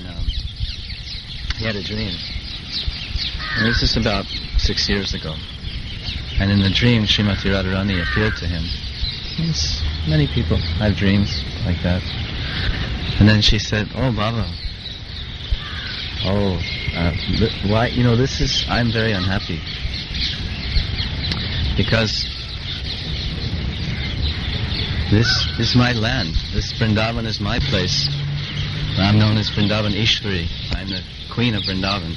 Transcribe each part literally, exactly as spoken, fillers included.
um, he had a dream. And this is about six years ago. And in the dream, Srimati Radharani appeared to him. Yes, many people have dreams like that. And then she said, "Oh, Baba, oh, uh, th- why? You know, this is. I'm very unhappy because this is my land. This Vrindavan is my place. I'm known as Vrindavan Ishwari. I'm the queen of Vrindavan.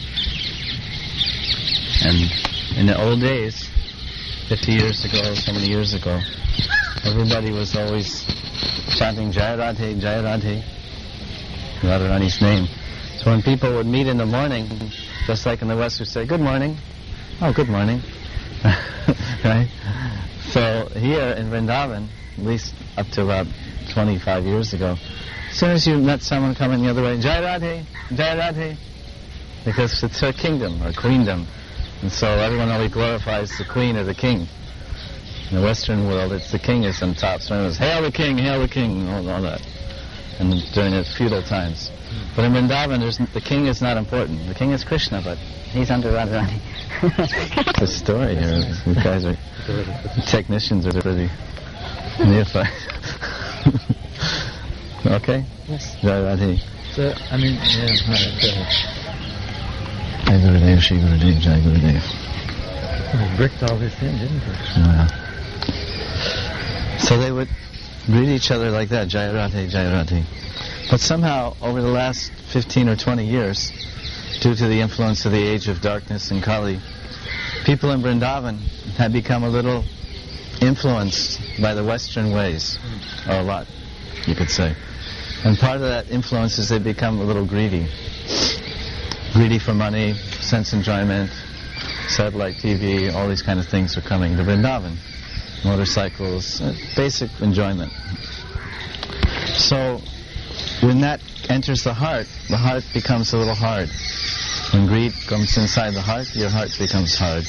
And in the old days, fifty years ago, so many years ago, everybody was always chanting Jai Radhe, Jai Radhe, Radharani's name. So when people would meet in the morning, just like in the West, would say, "Good morning." "Oh, good morning." Right? So here in Vrindavan, at least up to about twenty-five years ago, as soon as you met someone coming the other way, Jai Radhe, Jai Radhe, because it's her kingdom or queendom. And so everyone always glorifies the queen or the king. In the Western world, it's the king is on top. So everyone goes, "Hail the king, hail the king," and all, all that. And during the feudal times. But in Vrindavan, there's, the king is not important. The king is Krishna, but he's under Radharani. The story here. These guys are, the technicians are pretty neophyte. Okay? Yes. Jai Radhe. So, I mean, yeah, no, go ahead. Jai Gurudev, Shri Gurudev, Jai Gurudev. We bricked all this in, didn't we? Yeah. So they would greet each other like that, Jai Radhe, Jai Radhe. But somehow, over the last fifteen or twenty years, due to the influence of the age of darkness and Kali, people in Vrindavan had become a little influenced by the Western ways, or a lot, you could say. And part of that influence is they become a little greedy. Greedy for money, sense enjoyment, satellite T V, all these kind of things are coming to Vrindavan. Motorcycles, uh, basic enjoyment. So, when that enters the heart, the heart becomes a little hard. When greed comes inside the heart, your heart becomes hard.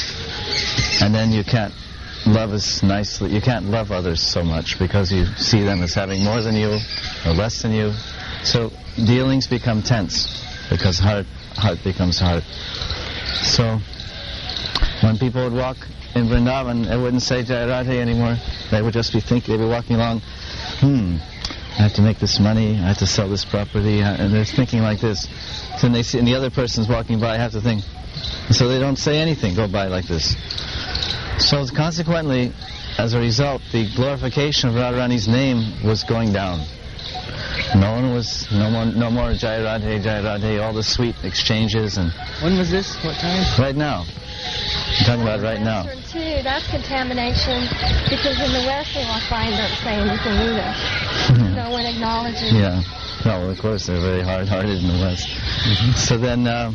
And then you can't love as nicely, you can't love others so much because you see them as having more than you or less than you. So dealings become tense because heart, heart becomes hard. So when people would walk in Vrindavan, they wouldn't say Jai Radhe anymore. They would just be thinking, they'd be walking along, hmm, I have to make this money, I have to sell this property, and they're thinking like this. So then they see, and the other person's walking by, I have to think. So they don't say anything, go by like this. So consequently, as a result, the glorification of Radharani's name was going down. No one was, no more, no more Jai Radhe, Jai Radhe, all the sweet exchanges and... When was this? What time? Right now. I'm talking about right now. Too, that's contamination, because in the West they will find don't say anything either. No one acknowledges. Yeah. Well, of course, they're very hard-hearted in the West. Mm-hmm. So then, uh,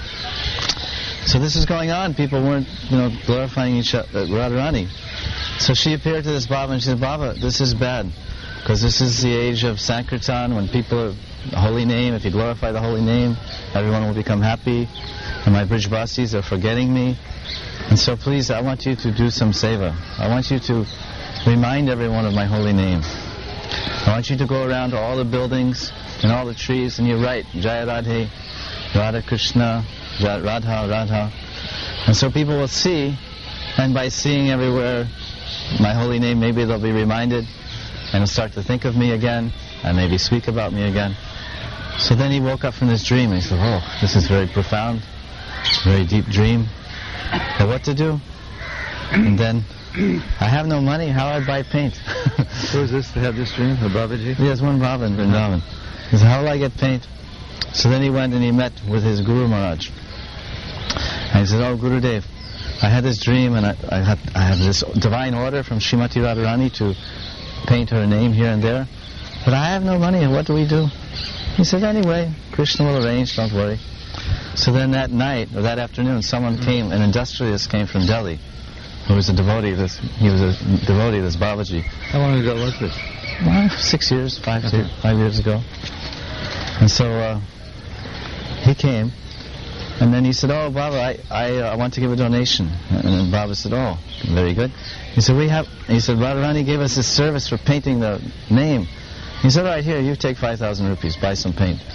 so this is going on. People weren't, you know, glorifying each other, uh, Radharani. So she appeared to this Baba and she said, "Baba, this is bad, because this is the age of Sankirtan, when people are the holy name. If you glorify the holy name, everyone will become happy. And my Brijbasis are forgetting me. And so please, I want you to do some seva. I want you to remind everyone of my holy name. I want you to go around to all the buildings and all the trees and you write Jai Radhe, Radha Krishna, Radha, Radha. And so people will see, and by seeing everywhere my holy name, maybe they'll be reminded and they'll start to think of me again and maybe speak about me again. So then he woke up from this dream and he said, "Oh, this is very profound, very deep dream. But what to do?" And then, "I have no money, how do I buy paint?" Who is this to have this dream? The Babaji? Yes, one Baba in Vrindavan. He said, "How will I get paint?" So then he went and he met with his Guru Maharaj. And he said, "Oh, Gurudev, I had this dream and I, I, had, I have this divine order from Srimati Radharani to paint her name here and there. But I have no money, what do we do?" He said, "Anyway, Krishna will arrange, don't worry." So then that night, or that afternoon, someone came, an industrialist came from Delhi, who was a devotee of this, he was a devotee of this Babaji. How long ago was this? Well, six years, five, okay. six, five years ago. And so uh, he came, and then he said, "Oh, Baba, I I, uh, I want to give a donation." And then Baba said, "Oh, very good." He said, "We have." He said, "Radharani gave us this service for painting the name." He said, "All right, here, you take five thousand rupees, buy some paint."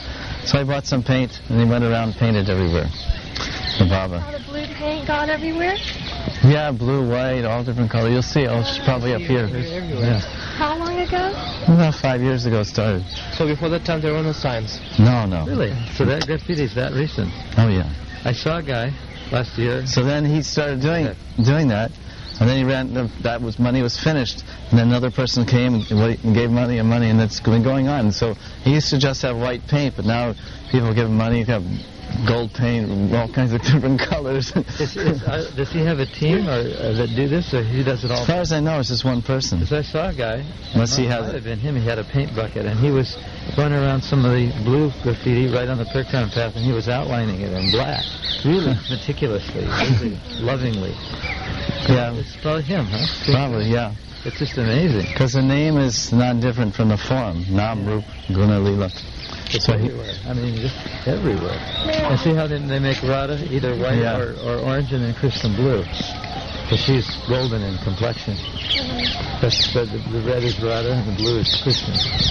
So I bought some paint, and he went around and painted everywhere. The Baba. All the blue paint gone everywhere? Yeah, blue, white, all different colors. You'll see. Oh, it's probably up here. Yeah. How long ago? About five years ago it started. So before that time, there were no signs. No, no. Really? So that graffiti's that recent. Oh, yeah. I saw a guy last year. So then he started doing doing that, and then he ran. That was money was finished, and then another person came and gave money and money, and that's been going on. So he used to just have white paint, but now people give him money. You have gold paint, all kinds of different colors. Is, is, uh, does he have a team or, uh, that do this, or he does it all? As far as I know, it's just one person. Because I saw a guy. Unless he it has might have been him. He had a paint bucket, and he was going around some of the blue graffiti right on the Pirkron path, and he was outlining it in black, really meticulously, really lovingly. Yeah. It's probably him, huh? Probably, yeah. It's just amazing. Because the name is not different from the form. Nam, Rup, Guna, Lila. It's So he- everywhere. I mean, just everywhere. And see how they, they make Radha either white Yeah. or, or orange, and then Krishna blue. So she's golden in complexion. That's the, the, the red is Radha and the blue is Krishna.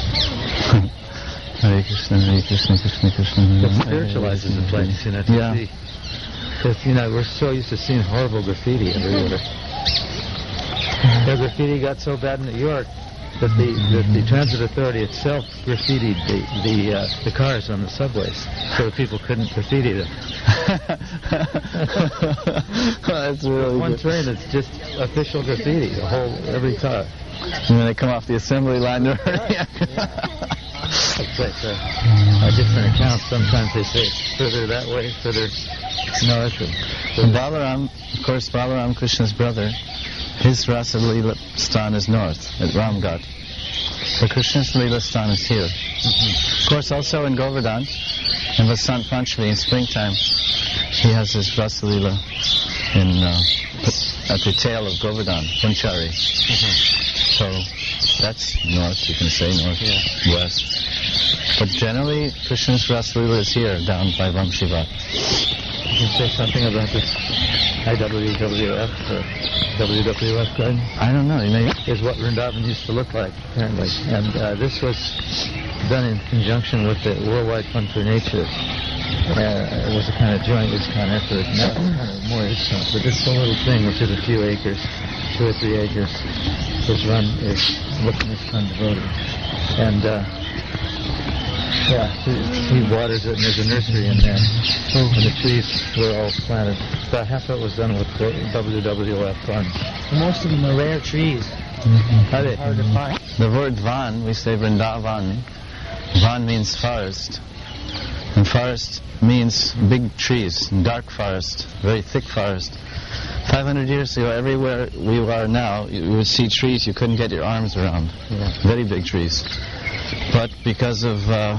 Hare Krishna, Hare Krishna, Krishna Krishna. Hare That Hare, spiritualizes Hare the Krishna. place, you know, to Yeah. see. Because, you know, we're so used to seeing horrible graffiti everywhere. The graffiti got so bad in New York that the, that the transit authority itself graffitied the the, uh, the cars on the subways so that people couldn't graffiti them. That's really One good. train that's just official graffiti, the whole, every car. And when they come off the assembly line, they're It's like uh, a different account. Sometimes they say further that way, further north. And Balaram, of course, Balaram, Krishna's brother, his Rasa Leela Stan is north, at Ramghat. So Krishna's Leela Stan is here. Of course, also in Govardhan, in Vasant Panchami, in springtime, he has his Rasa Leela in, uh, at the tail of Govardhan, Punchari. So that's north, you can say, northwest. But generally, Krishna's Rasa Leela is here, down by Vamshivat. You can say something about this I W W F or W W F garden? I don't know, you may... Is what Vrindavan used to look like, apparently. And uh, this was done in conjunction with the Worldwide Fund for Nature. Uh, it was a kind of joint ISKCON effort. Now it's kind of more ISKCON. But this little thing, which is a few acres, two or three acres, is run, is looking ISKCON devotee. And, uh, yeah, he, he waters it, and there's a nursery in there. And the trees were all planted. About half of it was done with the W W F funds. Most of them are rare trees. Are they? Hard to find. The word Van, we say Vrindavan. Van means forest. And forest means big trees, dark forest, very thick forest. five hundred years ago, everywhere we are now, you would see trees you couldn't get your arms around. Yeah. Very big trees. But because of uh,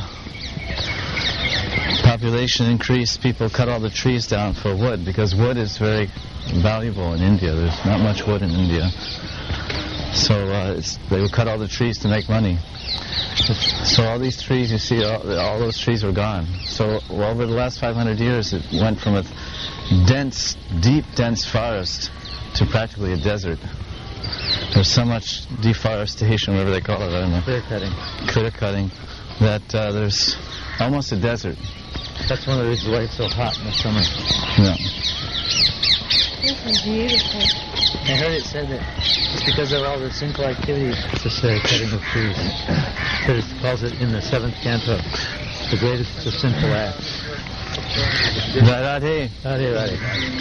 population increase, people cut all the trees down for wood, because wood is very valuable in India. There's not much wood in India. So uh, it's, they would cut all the trees to make money. So all these trees, you see, all, all those trees were gone. So over the last five hundred years, it went from a dense, deep, dense forest to practically a desert. There's so much deforestation, whatever they call it, I don't know. Clear cutting. Clear cutting, that uh, there's almost a desert. That's one of the reasons why it's so hot in the summer. Yeah. This is beautiful. I heard it said that it's because of all the sinful activities. It's just uh, cutting of trees. But it calls it in the seventh canto, the greatest of sinful acts. Radhe. Radhe, Radhe.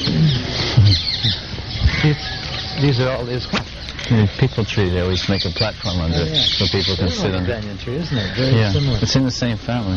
These, these are all these. The people tree, they always make a platform under Oh, it yeah. so people can It's sit like a under it. banyan tree, isn't it? Very Yeah, similar. it's in the same family.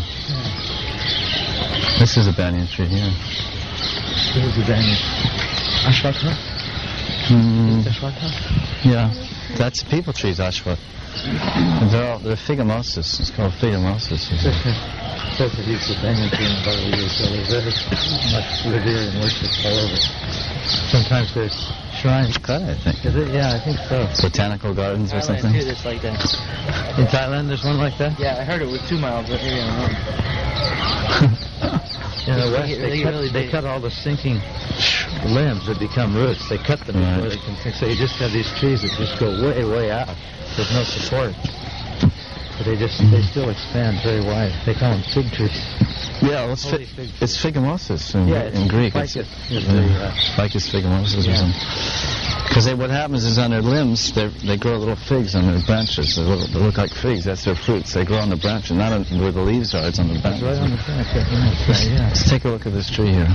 This is a banyan tree here. This is a banyan. Ashwatha? Mm, Ashwatha? yeah, that's people trees, Ashwat. And they're all, they're figamosus. It's called figamosus. Both of these are banyan tree and barley, so they're very much revered and worshipped all over. Sometimes there's shrines. Cut, I think. Is it? Yeah, I think so. Botanical gardens or Thailand something. too, that's like that. In Thailand, there's one like that? Yeah, I heard it was two miles, but maybe I don't know. In the They West, get they, really, cut, really they big. cut all the sinking limbs that become roots. They cut them before Right. they can sink. So you just have these trees that just go way, way out. There's no support. But they just, they still expand very wide. They call them fig trees. Yeah, well, it's, Holy fi- fig. it's figomosis in, Yeah, it's in Greek. ficus It's, is the, uh, ficus figomosis or yeah. something. Because what happens is on their limbs, they they grow little figs on their branches. They look, they look like figs. That's their fruits. They grow on the branch, and not on, where the leaves are. It's on the branch. It's right on the branch. Yeah, yeah, right, yeah. Let's take a look at this tree here.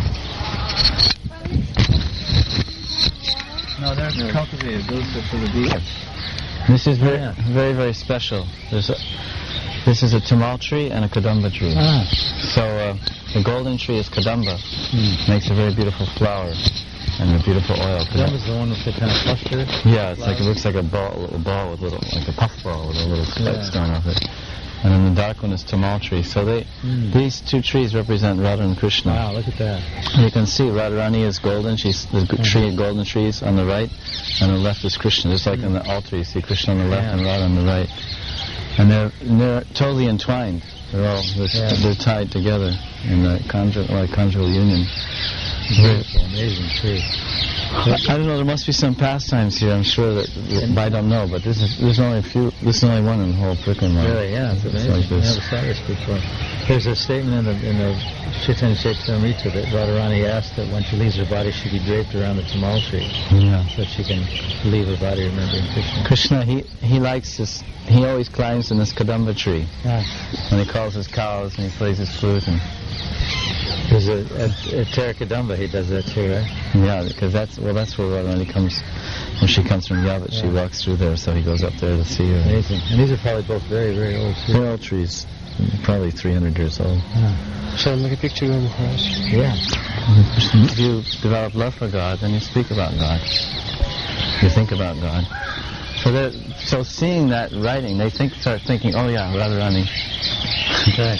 No, they're Yeah. cultivated. Those are for the bees. This is very, Yeah. very, very special. There's a, this is a tamal tree and a kadamba tree. Ah. So uh, the golden tree is kadamba. Hmm. Makes a very beautiful flower and a beautiful oil. That was the one with the kind of cluster. Yeah, it's like it looks like a ball, a little ball with little, like a puff ball with a little spikes Yeah. going off it. And then the dark one is tamal tree. So they, Mm. these two trees represent Radha and Krishna. Wow, look at that. You can see Radharani is golden. She's the g- tree, golden trees on the right, and on the left is Krishna. Just like in the altar, you see Krishna on the left Yeah. and Radha on the right, and they're they're totally entwined. They're all they're, Yeah. they're tied together in the conjugal, like conjugal union. Beautiful, amazing tree. I, I don't know. There must be some pastimes here. I'm sure that, that I don't know, but this is there's only a few. This is only one in the whole Prikramana. Really, yeah, it's amazing. like this. I never saw this before. There's a statement in the, in the Chaitanya Charitamrita that Radharani asked that when she leaves her body, she be draped around the tamal tree Yeah. so that she can leave her body remembering Krishna. Krishna, he he likes this. He always climbs in this kadamba tree Ah. when he calls his cows and he plays his flute and. There's a, a, a Tarakadamba, he does that too, right? Yeah, because that's well, that's where Radharani comes when she comes from Yavat. She Yeah. walks through there, so he goes up there to see her. Amazing. And these are probably both very, very old too. They're old trees, probably three hundred years old. Yeah. Shall I make a picture of them for us? Yeah. If you develop love for God, then you speak about God. You think about God. So they're- so seeing that writing, they think start thinking, oh yeah, Radharani. Okay.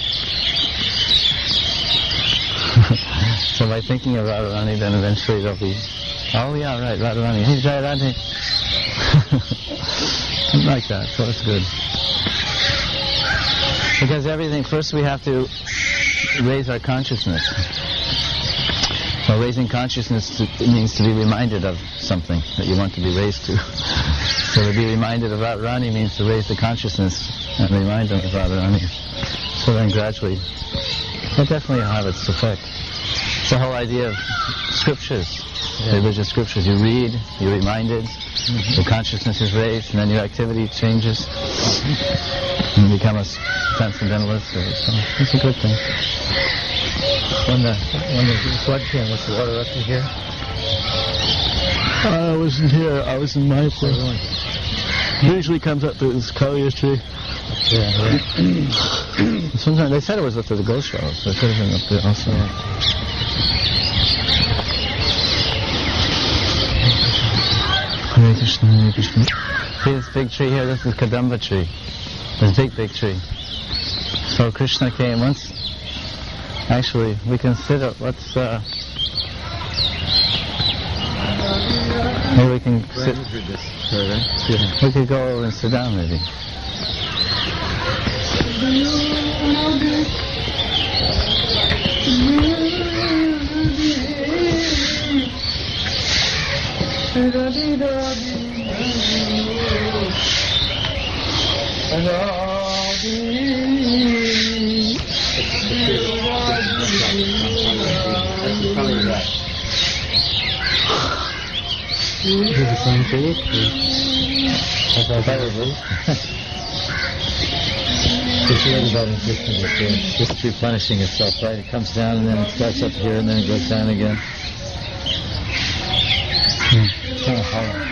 So by thinking of Radharani, then eventually they'll be, oh yeah, right, Radharani. Hey, Jai Radhe. Like that, so it's good. Because everything, first we have to raise our consciousness. Well, raising consciousness to, it means to be reminded of something that you want to be raised to. So to be reminded of Radharani means to raise the consciousness and remind them of Radharani. So then gradually, it'll definitely have its effect. It's the whole idea of scriptures, Yeah. religious scriptures. You read, you're reminded, Mm-hmm. your consciousness is raised, and then your activity changes. And you become a s- transcendentalist. So it's a good thing. When the when the flood came, was the water up to here? I wasn't here. I was in my place. Usually comes up to this Collier's tree. Yeah, yeah. Sometimes they said it was up to the Goshalas, so it could have been up there also. Hare Krishna, Hare Krishna. See this big tree here? This is Kadamba tree. This big, big tree. So Krishna came once. Actually, we can sit up. Let's. Uh, maybe we can sit. We could go over and sit down, maybe. Is it the same tree? It's really about Krishna, it's just replenishing itself, right? It comes down and then it starts up here and then it goes down again. It's kind of hollow.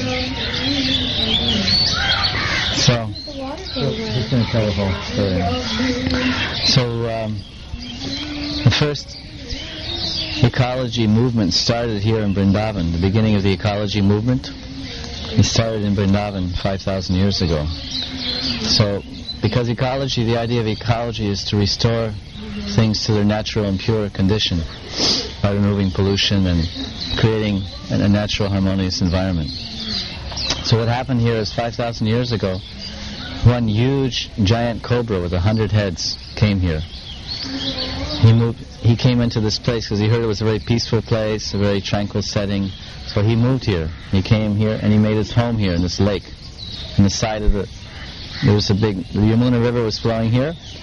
So, He's going to tell the whole story. so um, the first ecology movement started here in Vrindavan. The beginning of the ecology movement, it started in Vrindavan five thousand years ago. So, because ecology, the idea of ecology is to restore things to their natural and pure condition by removing pollution and creating a, a natural harmonious environment. So what happened here is five thousand years ago, one huge giant cobra with a hundred heads came here. He moved. He came into this place because he heard it was a very peaceful place, a very tranquil setting. So he moved here. He came here and he made his home here in this lake, in the side of the. There was a big. The Yamuna River was flowing here,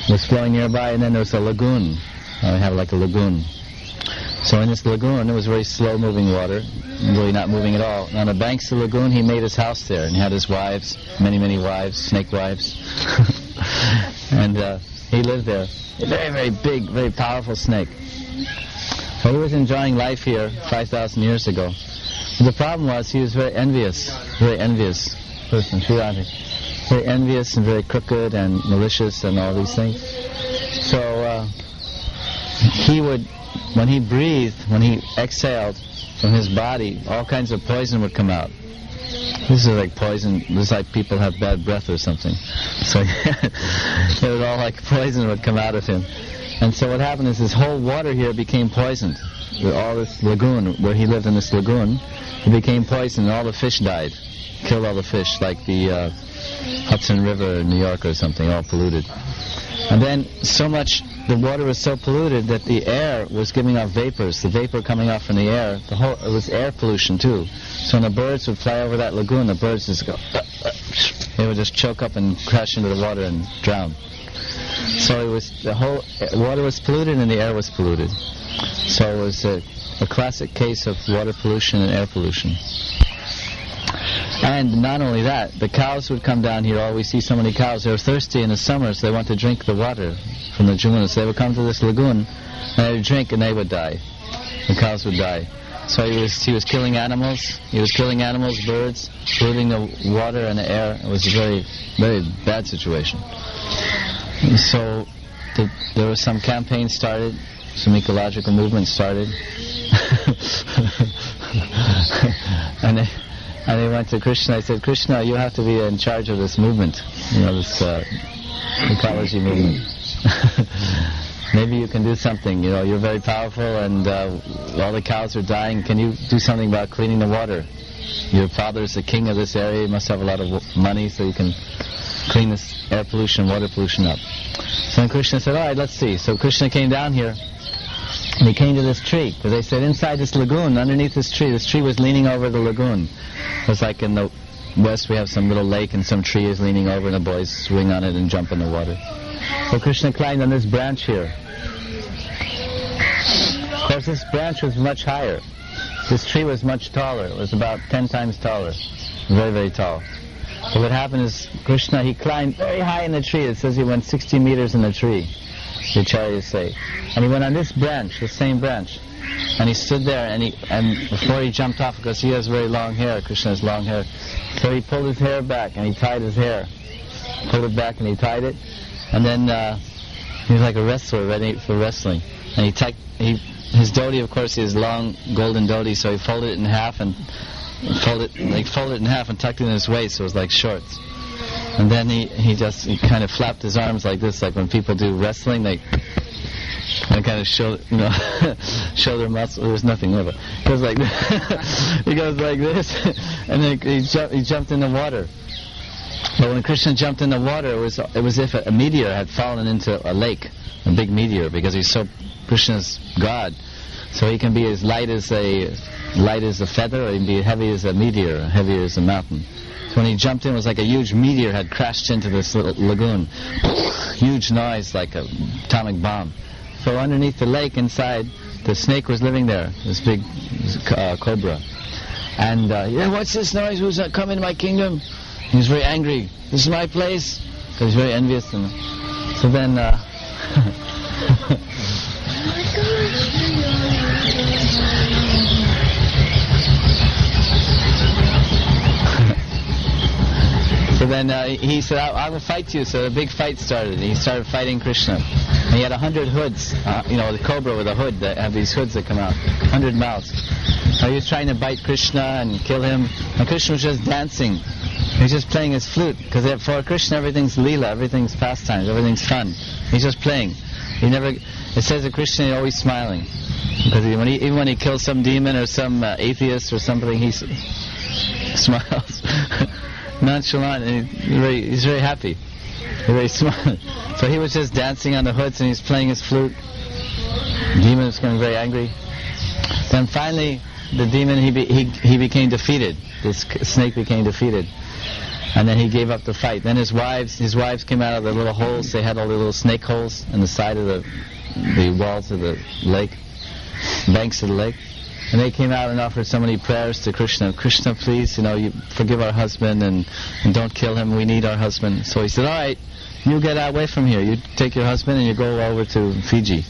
was flowing nearby, and then there was a lagoon. Uh, we have like a lagoon. So in this lagoon, it was very slow-moving water, really not moving at all. And on the banks of the lagoon, he made his house there, and he had his wives, many, many wives, snake wives. And uh, he lived there. A very, very big, very powerful snake. So he was enjoying life here five thousand years ago. But the problem was he was very envious, very envious person, Srirati. Very envious and very crooked and malicious and all these things. So uh, he would, when he breathed, when he exhaled from his body, all kinds of poison would come out. This is like poison. This is like people have bad breath or something. So it was all like poison would come out of him. And so what happened is his whole water here became poisoned. With all this lagoon, where he lived in this lagoon, it became poisoned and all the fish died. Killed all the fish, like the uh, Hudson River in New York or something, all polluted. And then so much, the water was so polluted that the air was giving off vapors, the vapor coming off from the air. The whole, it was air pollution too. So when the birds would fly over that lagoon, the birds just go, uh, uh, they would just choke up and crash into the water and drown. So it was, the whole water was polluted and the air was polluted. So it was a, a classic case of water pollution and air pollution. And not only that, the cows would come down here. Oh, we see so many cows. They were thirsty in the summer, so they want to drink the water from the Jamuna. So they would come to this lagoon, and they would drink, and they would die. The cows would die. So he was he was killing animals. He was killing animals, birds, polluting the water and the air. It was a very, very bad situation. And so the, there was some campaign started, some ecological movement started, and they. And they went to Krishna. I said, Krishna, you have to be in charge of this movement, you know, this uh, ecology movement. Maybe you can do something. You know, you're very powerful, and uh, all the cows are dying. Can you do something about cleaning the water? Your father is the king of this area. You must have a lot of w- money, so you can clean this air pollution, water pollution up. So then Krishna said, all right, let's see. So Krishna came down here. And he came to this tree, because they said inside this lagoon, underneath this tree, this tree was leaning over the lagoon. It was like in the west we have some little lake and some tree is leaning over and the boys swing on it and jump in the water. So Krishna climbed on this branch here. Of course, this branch was much higher. This tree was much taller. It was about ten times taller. Very, very tall. So what happened is Krishna, he climbed very high in the tree. It says he went sixty meters in the tree, the acharyas say. And he went on this branch, the same branch. And he stood there, and he and before he jumped off, because he has very long hair, Krishna has long hair, so he pulled his hair back, and he tied his hair. Pulled it back, and he tied it. And then uh, he was like a wrestler, ready for wrestling. And he tucked, he, his dhoti, of course, is long golden dhoti, so he folded it in half, and folded, like folded it in half and tucked it in his waist, so it was like shorts. And then he, he just he kind of flapped his arms like this, like when people do wrestling, they and kind of show, you know, shoulder muscle. There's nothing there, but it goes like this. He goes like this, and then he, ju- he jumped in the water. But when Krishna jumped in the water, it was it was as if a, a meteor had fallen into a lake, a big meteor, because he's so Krishna's God, so he can be as light as a light as a feather, or he can be heavy as a meteor, heavy as a mountain. So when he jumped in, it was like a huge meteor had crashed into this little lagoon. Huge noise, like an atomic bomb. So underneath the lake inside, the snake was living there, this big uh, cobra. And, uh, yeah, what's this noise? Who's that coming to my kingdom? He was very angry. This is my place. Because he's very envious. And so then, uh, So then uh, he said, I, I will fight you. So a big fight started. And he started fighting Krishna. And he had a hundred hoods, uh, you know, the cobra with a hood, that have these hoods that come out, hundred mouths. So he was trying to bite Krishna and kill him. And Krishna was just dancing. He was just playing his flute. Because for Krishna, everything's leela, everything's pastimes, everything's fun. He's just playing. He never. It says that Krishna is always smiling. Because he, when he, even when he kills some demon or some uh, atheist or something, he s- smiles. Nonchalant, and he's very, he's very happy. He's very smart. So he was just dancing on the hoods and he's playing his flute. The demon was getting very angry. Then finally, the demon, he, be, he he became defeated. This snake became defeated. And then he gave up the fight. Then his wives, his wives came out of the little holes. They had all the little snake holes in the side of the the walls of the lake, banks of the lake. And they came out and offered so many prayers to Krishna. Krishna, please, you know, you forgive our husband and, and don't kill him. We need our husband. So he said, all right, you get away from here. You take your husband and you go over to Fiji.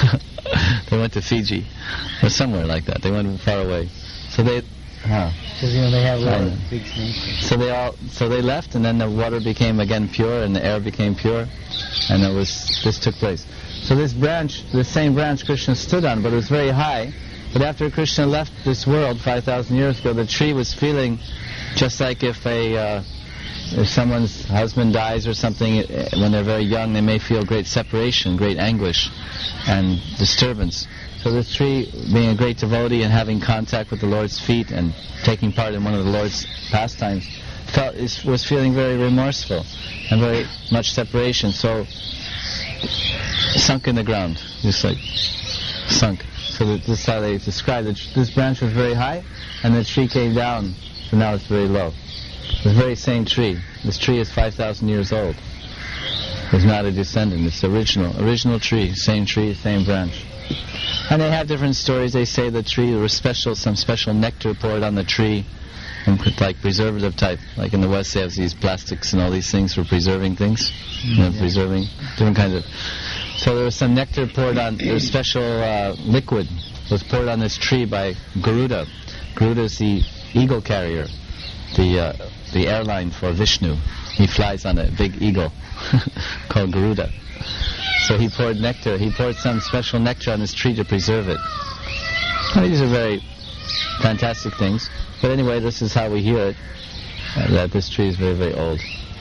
They went to Fiji or somewhere like that. They went far away. So they, huh? Because you know they have little big snakes. So they all, so they left, and then the water became again pure, and the air became pure, and it was this took place. So this branch, the same branch Krishna stood on, but it was very high. But after Krishna left this world five thousand years ago, the tree was feeling just like if a uh, if someone's husband dies or something, uh, when they're very young, they may feel great separation, great anguish, and disturbance. So this tree, being a great devotee and having contact with the Lord's feet and taking part in one of the Lord's pastimes, felt is, was feeling very remorseful and very much separation. So sunk in the ground, just like sunk. So that this is how they describe it. This branch was very high, and the tree came down, so now it's very low. It's the very same tree. This tree is five thousand years old. It's not a descendant. It's the original, original tree. Same tree, same branch. And they have different stories. They say the tree, there was special, some special nectar poured on the tree, and put like preservative type. Like in the West, they have these plastics and all these things for preserving things, mm-hmm. you know, yeah. preserving different kinds of. So there was some nectar poured on. There was special uh, liquid was poured on this tree by Garuda. Garuda is the eagle carrier, the uh, the airline for Vishnu. He flies on a big eagle called Garuda. So he poured nectar. He poured some special nectar on this tree to preserve it. Well, these are very fantastic things. But anyway, this is how we hear it, uh, that this tree is very, very old.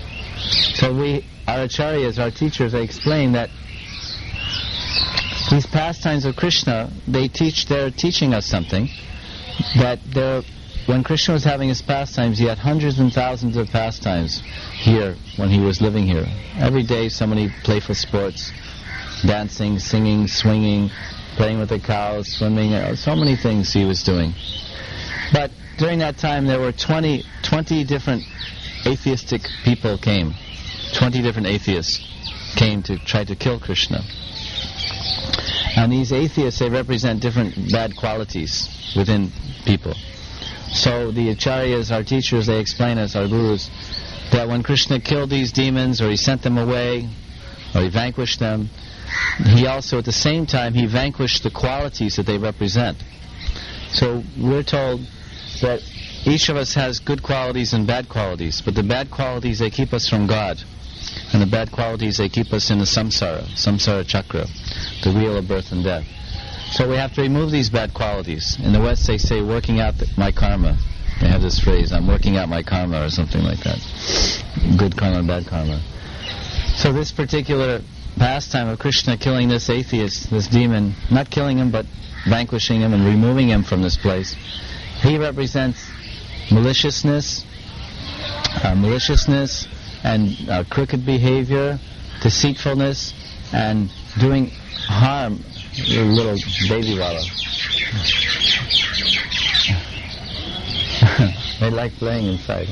So we, our acharyas, our teachers, they explain that these pastimes of Krishna, they teach, they're teaching us something, that they're, when Krishna was having his pastimes, he had hundreds and thousands of pastimes here when he was living here. Every day so many playful sports, dancing, singing, swinging, playing with the cows, swimming, uh, so many things he was doing. But during that time there were twenty, twenty different atheistic people came. twenty different atheists came to try to kill Krishna. And these atheists, they represent different bad qualities within people. So the acharyas, our teachers, they explain us, our gurus, that when Krishna killed these demons, or he sent them away, or he vanquished them, he also, at the same time, he vanquished the qualities that they represent. So we're told that each of us has good qualities and bad qualities, but the bad qualities, they keep us from God, and the bad qualities, they keep us in the samsara, samsara chakra, the wheel of birth and death. So we have to remove these bad qualities. In the West, they say, working out the, my karma. They have this phrase, I'm working out my karma, or something like that. Good karma and bad karma. So this particular pastime of Krishna killing this atheist, this demon, not killing him, but vanquishing him and removing him from this place, he represents maliciousness, uh, maliciousness, and uh, crooked behavior, deceitfulness, and doing harm. Your little baby wallow. They like playing inside.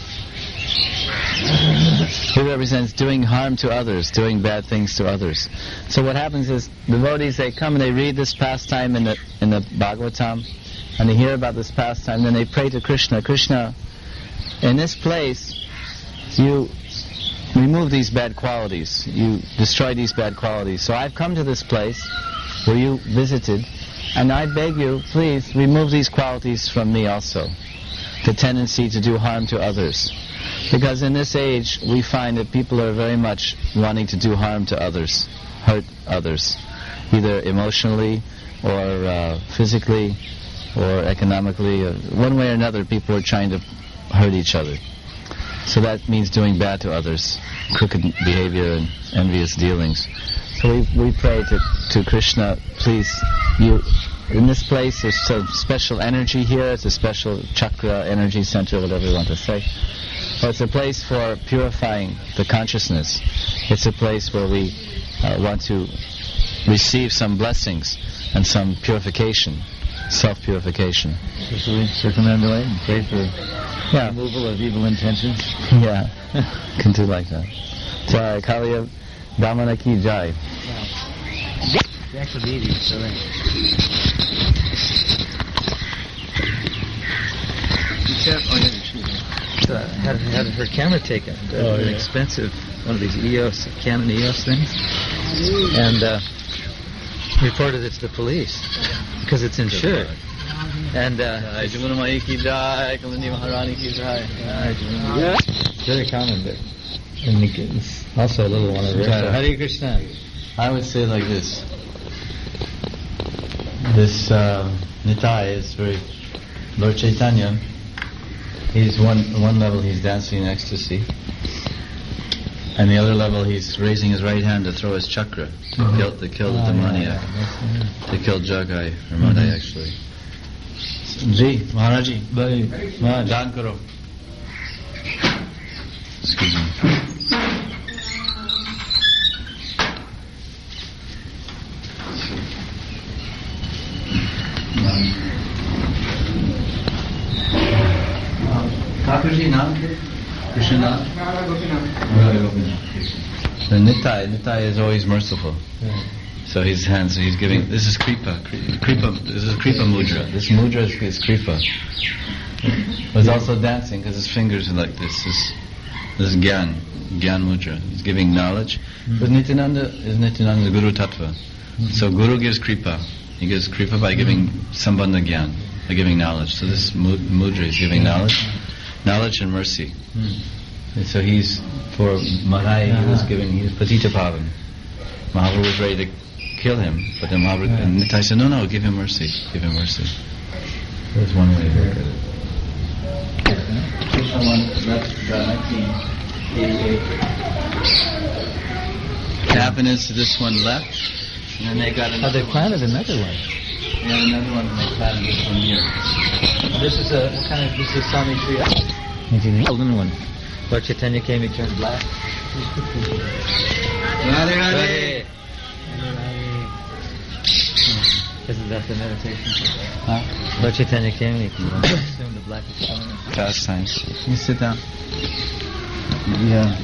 Huh? He represents doing harm to others, doing bad things to others. So what happens is, devotees, they come and they read this pastime in the in the Bhagavatam, and they hear about this pastime, then they pray to Krishna. Krishna, in this place, you remove these bad qualities. You destroy these bad qualities. So I've come to this place where you visited, and I beg you, please remove these qualities from me also. The tendency to do harm to others. Because in this age, we find that people are very much wanting to do harm to others, hurt others, either emotionally or uh, physically or economically. Or one way or another, people are trying to hurt each other. So that means doing bad to others, crooked behavior and envious dealings. So we, we pray to, to Krishna, please, you, in this place there's some special energy here, it's a special chakra, energy center, whatever you want to say. But it's a place for purifying the consciousness. It's a place where we uh, want to receive some blessings and some purification self-purification. So we circumambulate and pray for Yeah. removal of evil intentions. Yeah, can do like that. Jai Kaliya Damana ki Jai. That's easy, so then. Uh, had, had her camera taken. Uh, Oh, an yeah. expensive, one of these E O S, Canon E O S things. And uh, reported it to the police because it's insured. And uh, Jamuna Mai ki Jai, Kalindi Maharani ki Jai. it's very common, but and it's also a little one of Yeah. so, Hare Krishna. I would say like this. This uh, Nitai is very Lord Chaitanya. He's one one level he's dancing in ecstasy, and the other level he's raising his right hand to throw his chakra to kill, to kill the demoniac, to kill Jagai or Madai actually. Ji, Maharaji, Ma, Dhan karo. Excuse me. Thakurji, naam? Krishna naam? The Nitai, Nitai is always merciful. So his hands, he's giving, this is Kripa, Kri- Kripa, this is Kripa mudra. This mudra is, is Kripa. But he's also dancing because his fingers are like this. This, this is Gyan, Gyan mudra. He's giving knowledge. But Nityananda is Nityananda's Guru Tattva. So Guru gives Kripa. He gives Kripa by giving Sambandha Gyan, by giving knowledge. So this mu- mudra is giving knowledge, knowledge and mercy. And so he's, for Madai, he was giving, he was Patita Pavan. Mahaprabhu was ready to kill him, but then Mahaprabhu, and Nitai said, no, no, give him mercy, give him mercy. That's one way to look at it. What happened is this one left, and then they got Oh, another they planted another one. one. They had another one, and they planted this one here. This is a what kind of this is Swami tree. Golden one. Lord Chaitanya came, he turned black. Radhe Radhe. Isn't that the meditation? Huh? Lord Chaitanya came, he assumed the black color. Pastimes. You sit down. Yeah.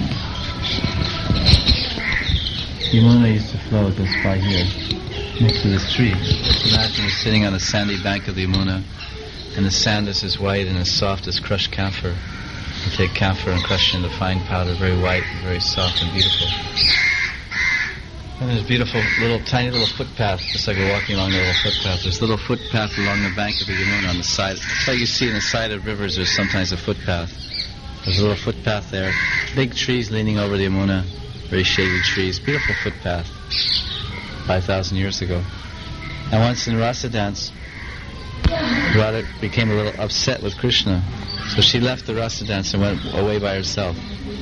Yamuna used to flow just by here, next to this tree. Imagine you're sitting on the sandy bank of the Yamuna, and the sand is as white and as soft as crushed camphor. You take camphor and crush it into fine powder, very white, very soft and beautiful. And there's beautiful little, tiny little footpath, just like we're walking along a little footpath. There's a little footpath along the bank of the Yamuna on the side. That's how you see in the side of rivers there's sometimes a footpath. There's a little footpath there. Big trees leaning over the Yamuna, very shady trees. Beautiful footpath, five thousand years ago. And once in Rasa dance, Radha became a little upset with Krishna. So she left the Rasa dance and went away by herself.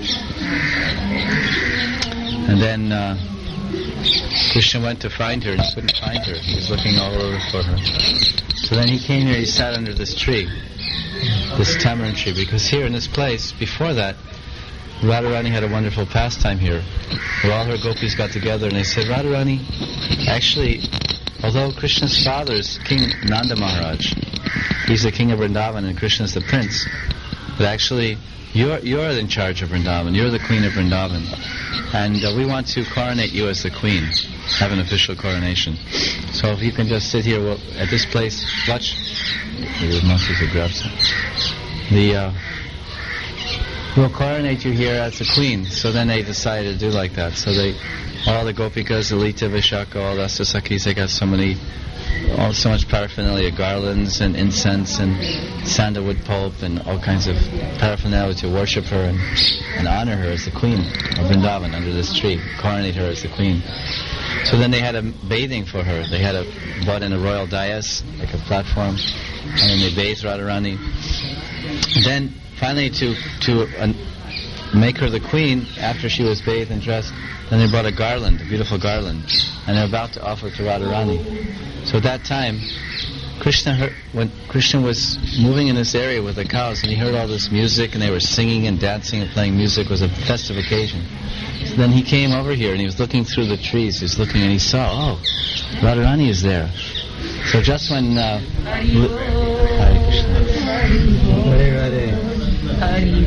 And then uh, Krishna went to find her and he couldn't find her. He was looking all over for her. So then he came here, he sat under this tree, this tamarind tree, because here in this place, before that, Radharani had a wonderful pastime here, where all her gopis got together and they said, Radharani, actually, although Krishna's father is King Nanda Maharaj, he's the king of Vrindavan and Krishna's the prince, but actually, you're you're in charge of Vrindavan, you're the queen of Vrindavan, and uh, we want to coronate you as the queen, have an official coronation. So if you can just sit here, well, at this place, watch, the monkeys will grab some. The, uh, we'll coronate you here as the queen. So then they decided to do like that. So they, all the gopikas, Lita, Vishaka, all the Astasakis, they got so many, all, so much paraphernalia, garlands and incense and sandalwood pulp and all kinds of paraphernalia to worship her and, and honor her as the queen of Vrindavan under this tree, coronate her as the queen. So then they had a bathing for her. They had a brought in a royal dais, like a platform, and then they bathed Radharani. Then finally to to uh, make her the queen, after she was bathed and dressed, then they brought a garland, a beautiful garland, and they're about to offer it to Radharani. So at that time, Krishna heard, when Krishna was moving in this area with the cows, and he heard all this music, and they were singing and dancing and playing music. It was a festive occasion. So then he came over here, and he was looking through the trees. He was looking, and he saw, oh, Radharani is there. So just when uh, L- Hare Krishna. Hare Radhe. Hari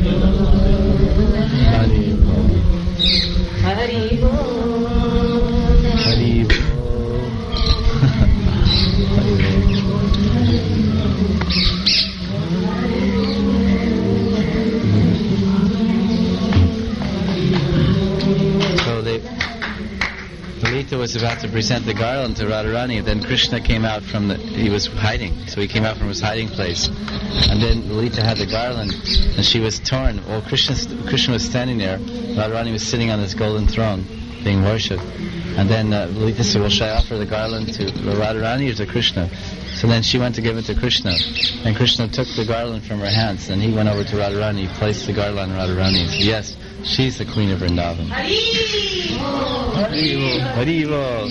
Hari Bo. Hari Bo. So they, Lalita was about to present the garland to Radharani, and then Krishna came out from the, he was hiding, so he came out from his hiding place. And then Lalita had the garland, and she was torn. Well, Krishna, Krishna was standing there, Radharani was sitting on this golden throne, being worshipped. And then uh, Lalita said, well, should I offer the garland to Radharani or to Krishna? So then she went to give it to Krishna. And Krishna took the garland from her hands. And he went over to Radharani, placed the garland on Radharani. And said, yes, she's the queen of Vrindavan. Haribo!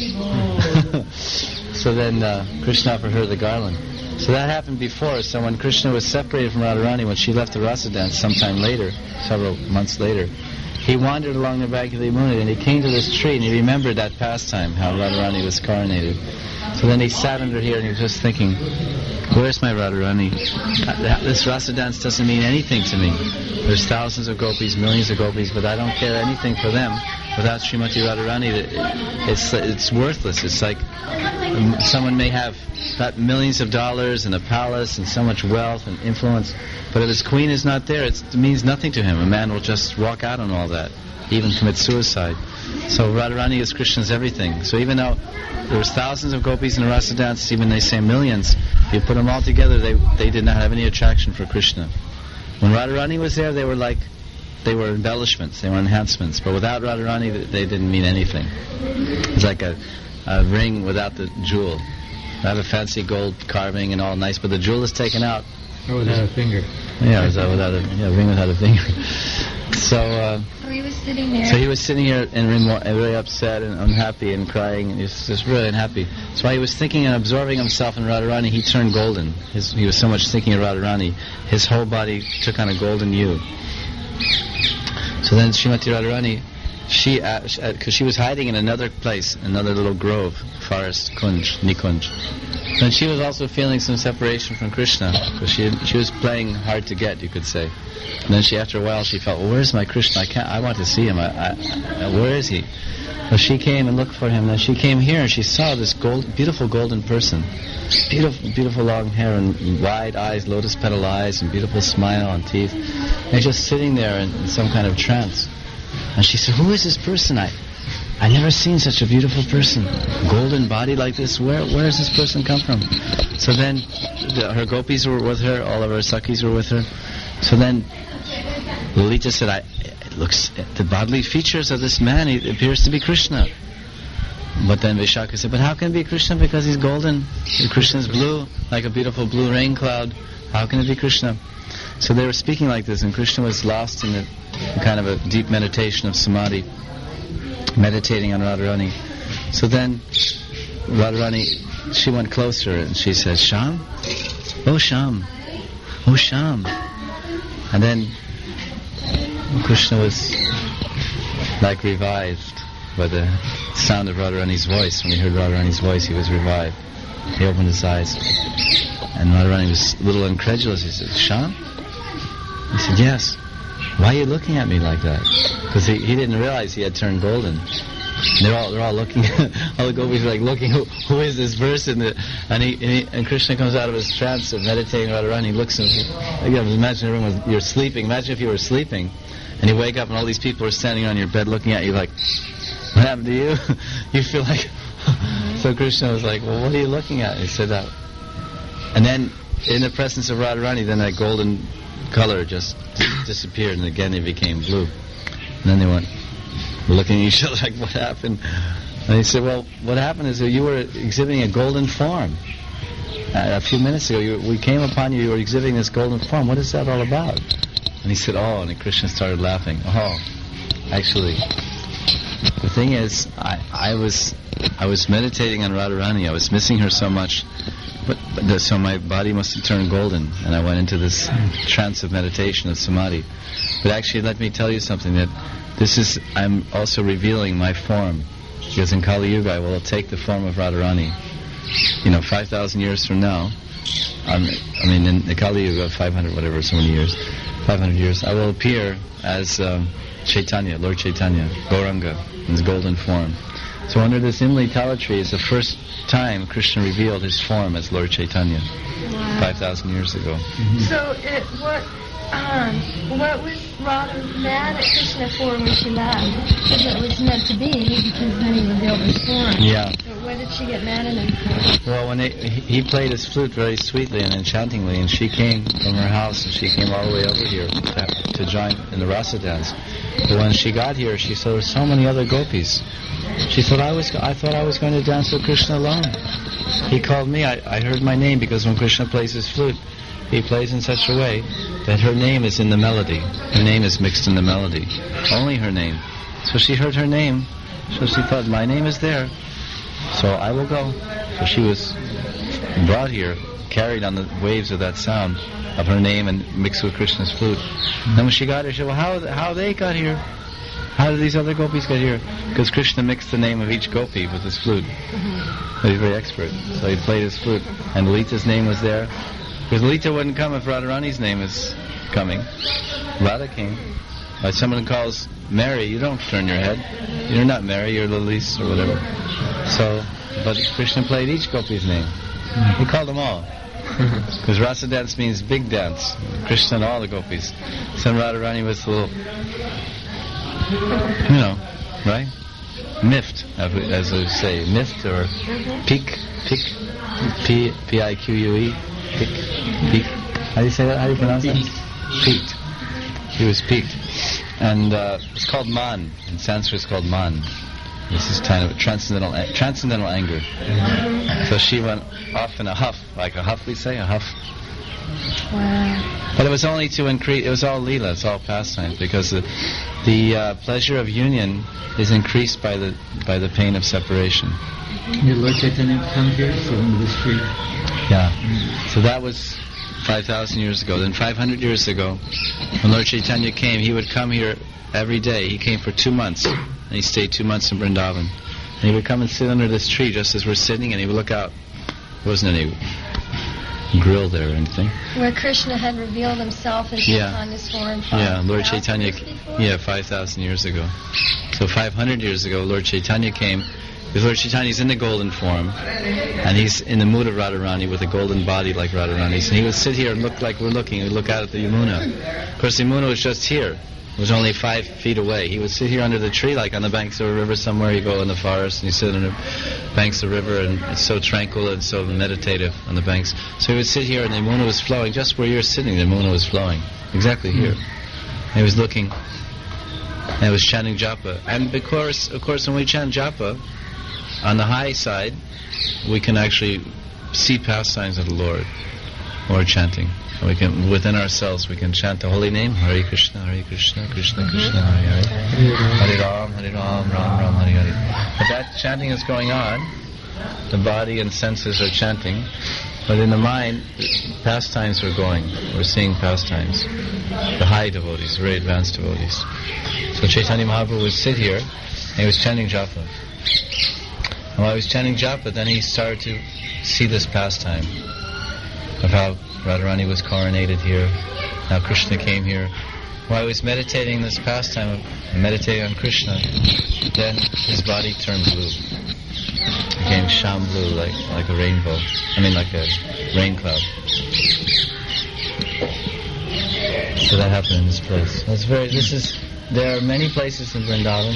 So then uh, Krishna offered her the garland. So that happened before. So when Krishna was separated from Radharani, when she left the rasa dance sometime later, several months later, he wandered along the bank of the Yamuna and he came to this tree and he remembered that pastime, how Radharani was coronated. So then he sat under here and he was just thinking, where's my Radharani? This rasa dance doesn't mean anything to me. There's thousands of gopis, millions of gopis, but I don't care anything for them. Without Srimati Radharani, it's it's worthless. It's like um, someone may have got millions of dollars and a palace and so much wealth and influence, but if his queen is not there, it's, it means nothing to him. A man will just walk out on all that, even commit suicide. So Radharani is Krishna's everything. So even though there was thousands of gopis in the rasa dance, even they say millions, if you put them all together, they they did not have any attraction for Krishna. When Radharani was there, they were like, they were embellishments, they were enhancements. But without Radharani, they didn't mean anything. It's like a, a ring without the jewel. They have a fancy gold carving and all nice, but the jewel is taken out. Or without a finger. Yeah, without, without a yeah, ring without a finger. So, uh, So he was sitting there. so he was sitting here and remo- and really upset and unhappy and crying, and he was just really unhappy. So while he was thinking and absorbing himself in Radharani, he turned golden. His, he was so much thinking of Radharani, his whole body took on a golden hue. So then Srimati Radharani, she, because uh, she, uh, she was hiding in another place, another little grove, forest, kunj, nikunj. And she was also feeling some separation from Krishna, because she she was playing hard to get, you could say. And then she, after a while, she felt, well, where's my Krishna? I can't. I want to see him. I, I, I, where is he? So she came and looked for him. And then she came here and she saw this gold, beautiful golden person, beautiful, beautiful long hair and wide eyes, lotus petal eyes, and beautiful smile and teeth. And just sitting there in, in some kind of trance. And she said, who is this person? I I never seen such a beautiful person. Golden body like this. Where where does this person come from? So then the, her gopis were with her. All of her sakhis were with her. So then Lalita said, I, it looks, the bodily features of this man, he appears to be Krishna. But then Vishaka said, but how can it be Krishna? Because he's golden. Krishna's blue, like a beautiful blue rain cloud. How can it be Krishna? So they were speaking like this, and Krishna was lost in a kind of a deep meditation of samadhi, meditating on Radharani. So then Radharani, she went closer and she said, Sham? Oh Sham, oh Sham. And then Krishna was like revived by the sound of Radharani's voice. When he heard Radharani's voice, he was revived. He opened his eyes, and Radharani was a little incredulous. He said, Sham? He said, yes. Why are you looking at me like that? Because he, he didn't realize he had turned golden. And they're all they're all looking. All the gopis are like looking. Who, who is this person? And he, and he and Krishna comes out of his trance of meditating Radharani. He looks and again, imagine everyone was, you're sleeping. Imagine if you were sleeping, and you wake up and all these people are standing on your bed looking at you like, what happened to you? You feel like. So Krishna was like, well, what are you looking at? He said that. And then in the presence of Radharani, then that golden color just d- disappeared, and again it became blue. And then they went looking at each other like, what happened? And he said, well, what happened is that you were exhibiting a golden form. Uh, a few minutes ago, you, we came upon you, you were exhibiting this golden form. What is that all about? And he said, oh, and then Krishna started laughing. Oh, actually, the thing is, I, I was I was meditating on Radharani. I was missing her so much. But, but the, so my body must have turned golden, and I went into this trance of meditation, of samadhi. But actually, let me tell you something, that this is, I'm also revealing my form, because in Kali Yuga I will take the form of Radharani. you know, five thousand years from now, um, I mean, in the Kali Yuga, five hundred, whatever, so many years, five hundred years, I will appear as um, Chaitanya, Lord Chaitanya, Gauranga, in his golden form. So under this Imli Tala tree is the first time Krishna revealed his form as Lord Chaitanya, Wow. five thousand years ago. So it, what um, what was Radha mad at Krishna for when she left? Because it was meant to be, because then he revealed his form. Yeah. But what did she get mad at him for? Well, when it, he he played his flute very sweetly and enchantingly, and she came from her house, and she came all the way over here to, to join in the rasa dance. But when she got here, she saw so many other gopis. She thought I was. I thought I was going to dance with Krishna alone. He called me. I, I heard my name because when Krishna plays his flute, he plays in such a way that her name is in the melody. Her name is mixed in the melody. Only her name. So she heard her name. So she thought, my name is there. So I will go. So she was brought here, carried on the waves of that sound of her name and mixed with Krishna's flute. Then when she got here, she said, well, how how they got here? How did these other gopis get here? Because Krishna mixed the name of each gopi with his flute. Mm-hmm. He's very expert. So he played his flute. And Lalita's name was there. Because Lalita wouldn't come if Radharani's name is coming. Radha came. Like someone calls Mary, you don't turn your head. You're not Mary, you're Lalis or whatever. So, but Krishna played each gopi's name. He called them all. Because rasa dance means big dance. Krishna and all the gopis. So Radharani was a little, you know, right? Miffed, as we say. Miffed or pique, pique, P P I Q U E, pique, pique. How do you say that? How do you pronounce that? Piqued. He was piqued. And uh, it's called man. In Sanskrit it's called man. This is kind of transcendental transcendental anger. So she went off in a huff, like a huff we say, a huff. Wow. But it was only to increase, it was all lila, it's all pastime, because the, the uh, pleasure of union is increased by the by the pain of separation. Did Lord Chaitanya come here from the street? Yeah. So that was five thousand years ago. Then five hundred years ago, when Lord Chaitanya came, he would come here every day. He came for two months, and he stayed two months in Vrindavan. And he would come and sit under this tree just as we're sitting, and he would look out. There wasn't any grill there or anything. Where Krishna had revealed himself in Yeah. Chaitanya's form. Yeah, Lord 5,000 Chaitanya, years before? yeah, five thousand years ago. So five hundred years ago, Lord Chaitanya came, because Lord Chaitanya's in the golden form, and he's in the mood of Radharani with a golden body like Radharani's, and he would sit here and look like we're looking, he would look out at the Yamuna. Of course, the Yamuna was just here. It was only five feet away. He would sit here under the tree, like on the banks of a river somewhere. You go in the forest and you sit on the banks of the river, and it's so tranquil and so meditative on the banks. So he would sit here, and the Yamuna was flowing just where you're sitting. The Yamuna was flowing exactly here. And he was looking, and he was chanting japa. And of course, of course, when we chant japa, on the high side, we can actually see pastimes of the Lord, or chanting. We can, within ourselves, we can chant the holy name, Hare Krishna, Hare Krishna, Krishna Krishna, Hare Hare, Hare Ram, Hare Ram, Ram Ram, Hare Hare. But that chanting is going on. The body and senses are chanting, but in the mind, pastimes are going. We're seeing pastimes. The high devotees, very advanced devotees. So Chaitanya Mahaprabhu would sit here, and he was chanting japa. And while he was chanting japa, then he started to see this pastime of how Radharani was coronated here. Now Krishna came here. While he was meditating this pastime of meditating on Krishna, then his body turned blue. It became sham blue, like like a rainbow. I mean, like a rain cloud. So that happened in this place. That's very. This is. There are many places in Vrindavan.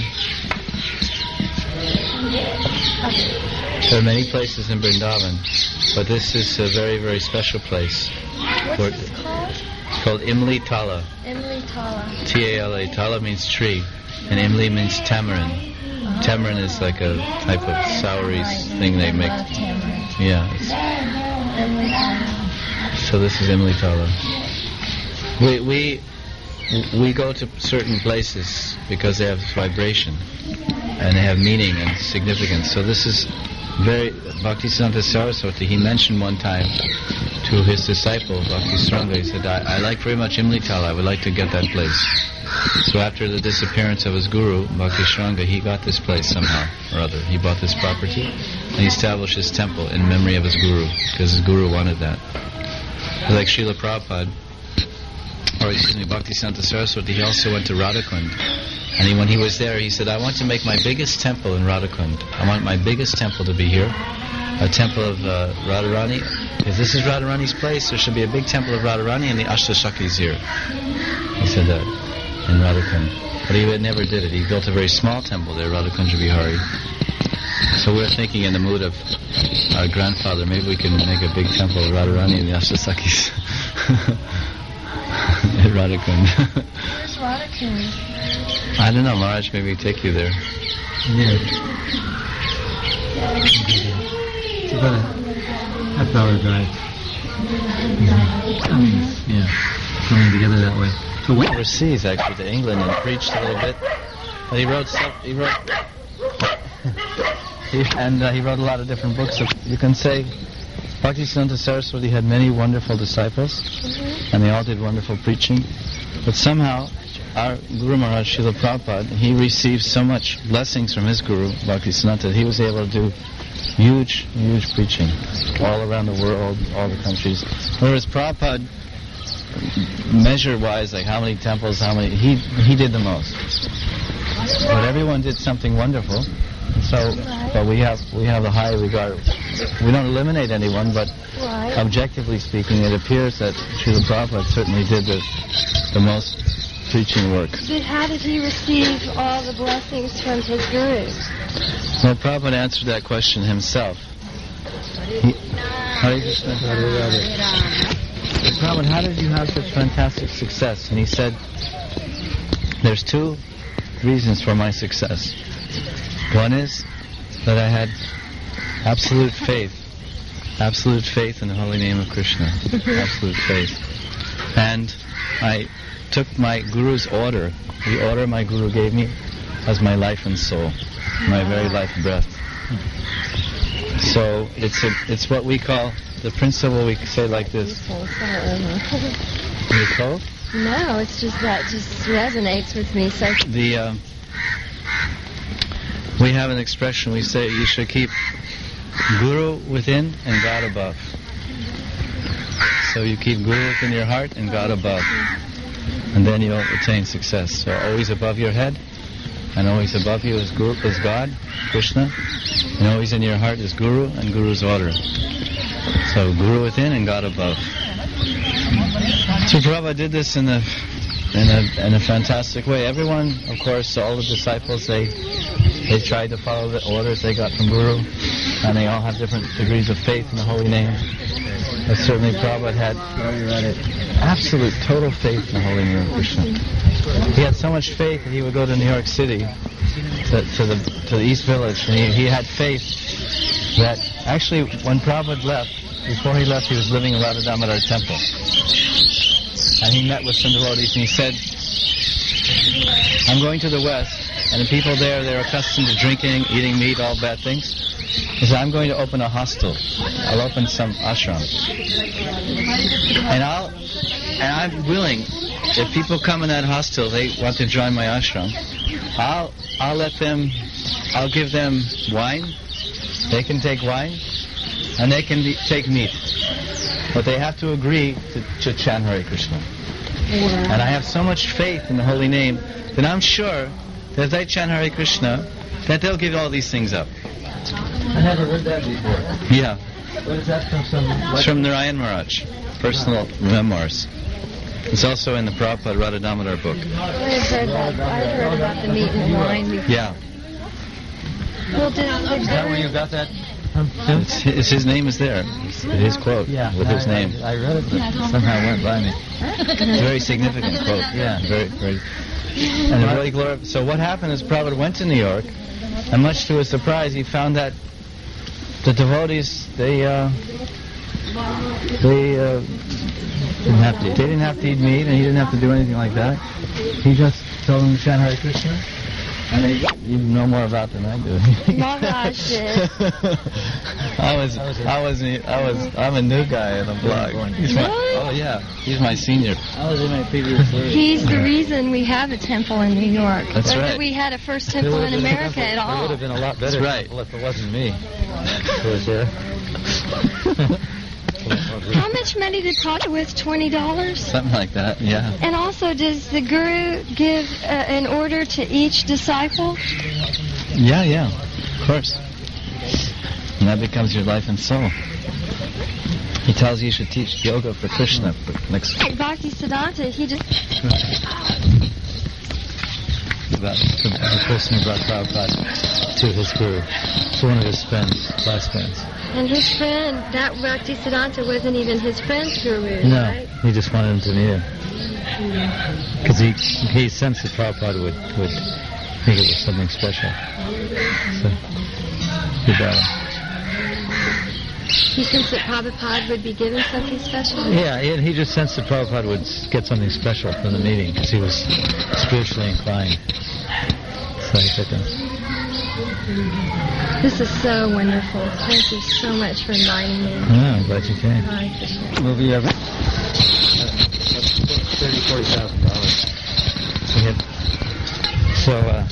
There are many places in Vrindavan, but this is a very, very special place. What's Where- this called? It's called Imli Tala. Imli Tala. T A L A. Tala means tree, and Imli means tamarind. Tamarind is like a type of soury thing they make. Love tamarind. Yeah. It's, Imli Tala. so this is Imli Tala. We we we go to certain places because they have vibration and they have meaning and significance. So this is very Bhaktisiddhanta Saraswati. He mentioned one time to his disciple Bhakti Sranga. He said, I, "I like very much Imli Tala. I would like to get that place." So after the disappearance of his guru, Bhakti Sranga, he got this place somehow or other. He bought this property and he established his temple in memory of his guru, because his guru wanted that. Like Srila Prabhupada, or excuse me, Bhaktisiddhanta Saraswati, he also went to Radhakund. And he, when he was there, he said, I want to make my biggest temple in Radhakund. I want my biggest temple to be here. A temple of uh, Radharani. If this is Radharani's place, there should be a big temple of Radharani and the Ashtashakis here. He said that in Radhakund. But he never did it. He built a very small temple there, Radhakund Vihari. So we're thinking in the mood of our grandfather, maybe we can make a big temple of Radharani and the Ashtashakis. At Radhakund. Where's Radhakund? I don't know, Maharaj, maybe we take you there. Yeah. It's about a half hour drive. Mm-hmm. Yeah, going together that way. He went overseas, actually, to England and preached a little bit. But he wrote stuff. He wrote, he, and uh, he wrote a lot of different books. So you can say, Bhaktisiddhanta Saraswati had many wonderful disciples, mm-hmm. and they all did wonderful preaching. But somehow, our Guru Maharaj, Srila Prabhupada, he received so much blessings from his Guru, Bhaktisiddhanta, that he was able to do huge, huge preaching all around the world, all the countries. Whereas Prabhupada, measure-wise, like how many temples, how many, he he did the most. But everyone did something wonderful. And so, but we have we have a high regard. We don't eliminate anyone, but objectively speaking, it appears that Srila Prabhupada certainly did the the most preaching work. But how did he receive all the blessings from his guru? Well, Prabhupada answered that question himself. He, Hare Krishna. Prabhupada, how did you have such fantastic success? And he said, there's two reasons for my success. One is that I had absolute faith, absolute faith in the holy name of Krishna, absolute faith. And I took my Guru's order, the order my Guru gave me, as my life and soul, my very life breath. So it's a, it's what we call the principle. We say like this. You cold? No, it's just that just resonates with me. So the uh, we have an expression. We say you should keep Guru within and God above. So you keep Guru within your heart and God above, and then you'll attain success. So always above your head, and always above you is Guru, is God, Krishna, and always in your heart is Guru and Guru's order. So Guru within and God above. So Prabhupada did this in a in a in a fantastic way. Everyone, of course, all the disciples, they they tried to follow the orders they got from Guru, and they all have different degrees of faith in the holy name. But certainly Prabhupada had absolute, total faith in the holy name of Krishna. He had so much faith that he would go to New York City, to, to the to the East Village, and he, he had faith that actually when Prabhupada left, before he left, he was living in Radha Damodar Temple. And he met with some devotees and he said, I'm going to the West, and the people there, they're accustomed to drinking, eating meat, all bad things. He said, I'm going to open a hostel. I'll open some ashram. And I'll, and I'm willing, if people come in that hostel, they want to join my ashram, I'll, I'll let them, I'll give them wine. They can take wine, and they can be, take meat. But they have to agree to, to chant Hare Krishna. Yeah. And I have so much faith in the holy name that I'm sure that if they chant Hare Krishna, that they'll give all these things up. I haven't read that before. Yeah. What is that from? Some, it's from Narayan Maharaj, personal memoirs. It's also in the Prabhupada Radha Damodar book. I've heard that. I've heard about the meat and wine before. Yeah. Well, did, did is that where you got that? It's his, his name is there. It's his quote yeah, with his I, name. I, I read it, but somehow went by me. It's a very significant quote. Yeah, very, very. And it really glorified. So what happened is Prabhupada went to New York, and much to his surprise, he found that the devotees they uh, they uh, didn't have to. They didn't have to eat meat, and he didn't have to do anything like that. He just told them to chant Hare Krishna, I mean, you know more about than I do. Maharaj did. I was, I was, I was, I'm a new guy in the blog. He's my, Really? oh yeah, he's my senior. I was in my previous series. He's the reason we have a temple in New York. That's Or right. that we had a first There temple would in have been a America temple- at There would all. have been a lot better That's right. temple if it wasn't me who was there. How much money did Prabhupada with? Twenty dollars. Something like that, yeah. And also, does the guru give uh, an order to each disciple? Yeah, yeah, of course. And that becomes your life and soul. He tells you you should teach yoga for Krishna for next Like Bhakti Siddhanta, he just About the, the person who brought Prabhupada to his guru, to one of his friends, class friends. and his friend, that Bhakti Siddhanta wasn't even his friend's guru, No, right? he just wanted him to meet him. Because he, he sensed that Prabhupada would, would think it was something special. So, he brought him. He thinks that Prabhupada would be given something special. Yeah, and he just sensed that Prabhupada would get something special from the meeting because he was spiritually inclined. So he took him. This is so wonderful. Thank you so much for inviting me. Oh, I'm glad you came. Hare Krishna. Movie ever? Thirty, forty thousand dollars. So, uh,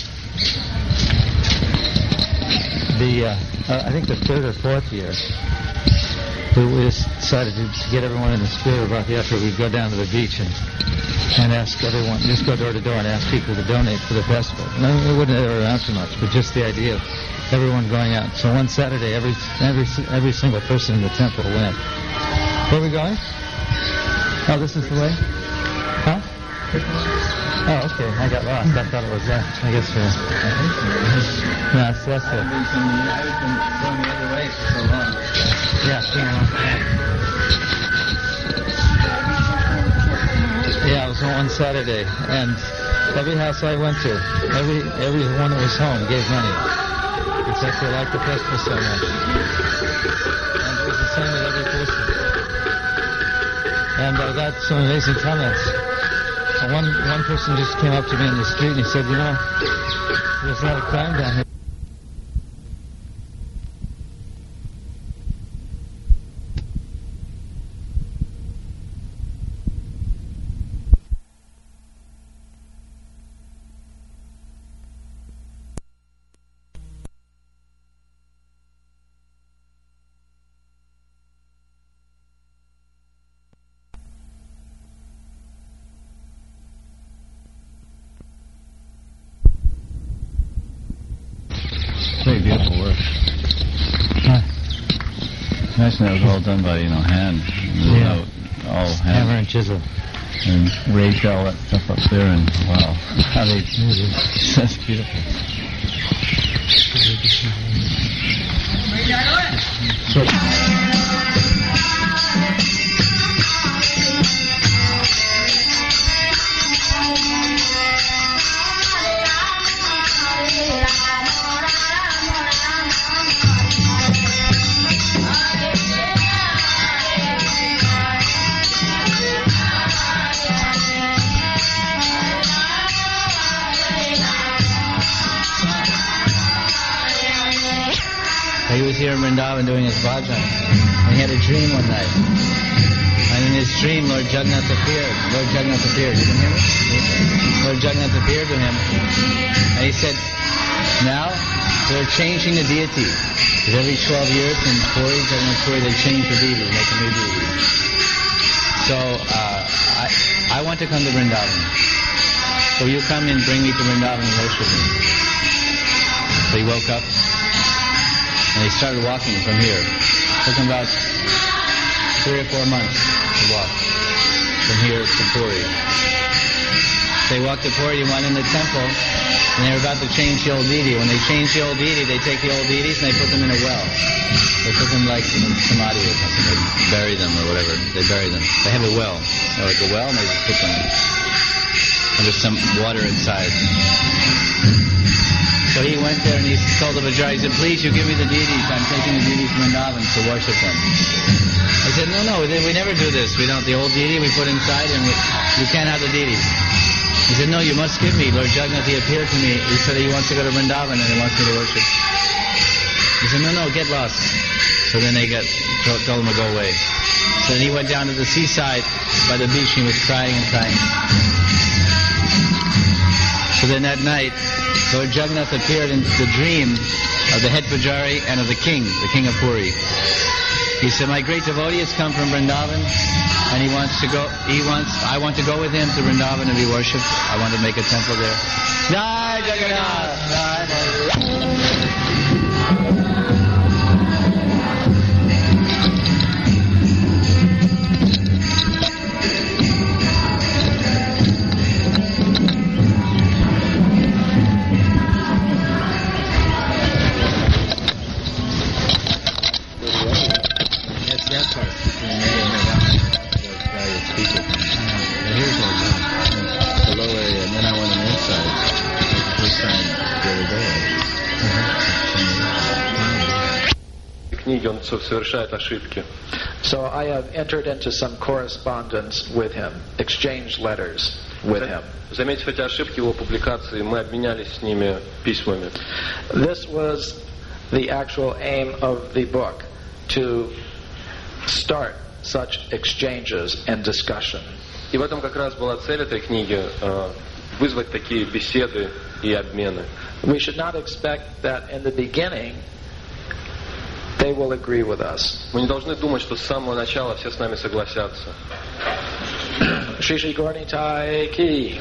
the uh, uh, I think the third or fourth year, we, we decided to, to get everyone in the spirit about the effort. We'd go down to the beach and and ask everyone, just go door to door and ask people to donate for the festival. No, it wouldn't ever amount to much, but just the idea of everyone going out. So one Saturday, every every every single person in the temple went. Where are we going? Oh, this is the way? Huh? Oh, okay. I got lost. I thought it was that. I guess we're... No, so that's it. I've been going the other way for so long. Yeah, it's been a long time. Yeah, it was on one Saturday, and every house I went to, every everyone that was home gave money. It's like they liked the festival so much. And it was the same with every person. And I got some amazing comments. And one one person just came up to me in the street and he said, you know, there's a lot of crime down here. Very beautiful work. Huh. Imagine that was all done by, you know, hand. You Yeah. know, all Hammer hand. and chisel. And raked all that stuff up there, and wow. How they, that's beautiful. He was here in Vrindavan doing his bhajan, and he had a dream one night. And in his dream, Lord Jagannath appeared. Lord Jagannath appeared. You can hear me? Lord Jagannath appeared to him, and he said, now they're changing the deity. Because every twelve years in Puri, Jagannath Puri, they change the deity, make a new deity. So uh, I, I want to come to Vrindavan. So you come and bring me to Vrindavan and worship me. So he woke up. And he started walking from here. It took him about three or four months to walk from here to Puri. They walked to Puri, he went in the temple, and they were about to change the old deity. When they change the old deity, they take the old deities and they put them in a well. They put them like in samadhi or something. They bury them or whatever. They bury them. They have a well. They're like a well, and they just put them in. And there's some water inside. So he went there and he told the Vajra, he said, please, you give me the deities. I'm taking the deities from Vrindavan to worship them. I said, no, no, we never do this. We don't. The old deity we put inside and we, you can't have the deities. He said, no, you must give me. Lord Jagannath, he appeared to me. He said he wants to go to Vrindavan and he wants me to worship. He said, no, no, get lost. So then they got told him to go away. So then he went down to the seaside by the beach and he was crying and crying. So then that night, Lord Jagannath appeared in the dream of the head pujari and of the king, the king of Puri. He said, my great devotee has come from Vrindavan and he wants to go, he wants, I want to go with him to Vrindavan and be worshipped. I want to make a temple there. Jai Jagannath! Jai Jagannath! Он совершает ошибки. So I have entered into some correspondence with him, exchanged letters with him. Заметив эти ошибки в его публикации, мы обменялись с ними письмами. This was the actual aim of the book, to start such exchanges and discussion. И в этом как раз была цель этой книги, вызвать такие беседы и обмены. We should not expect that in the beginning they will agree with us. Мы не должны думать, что с самого начала все с нами согласятся. Shri Shri Gaura Nitai Ki.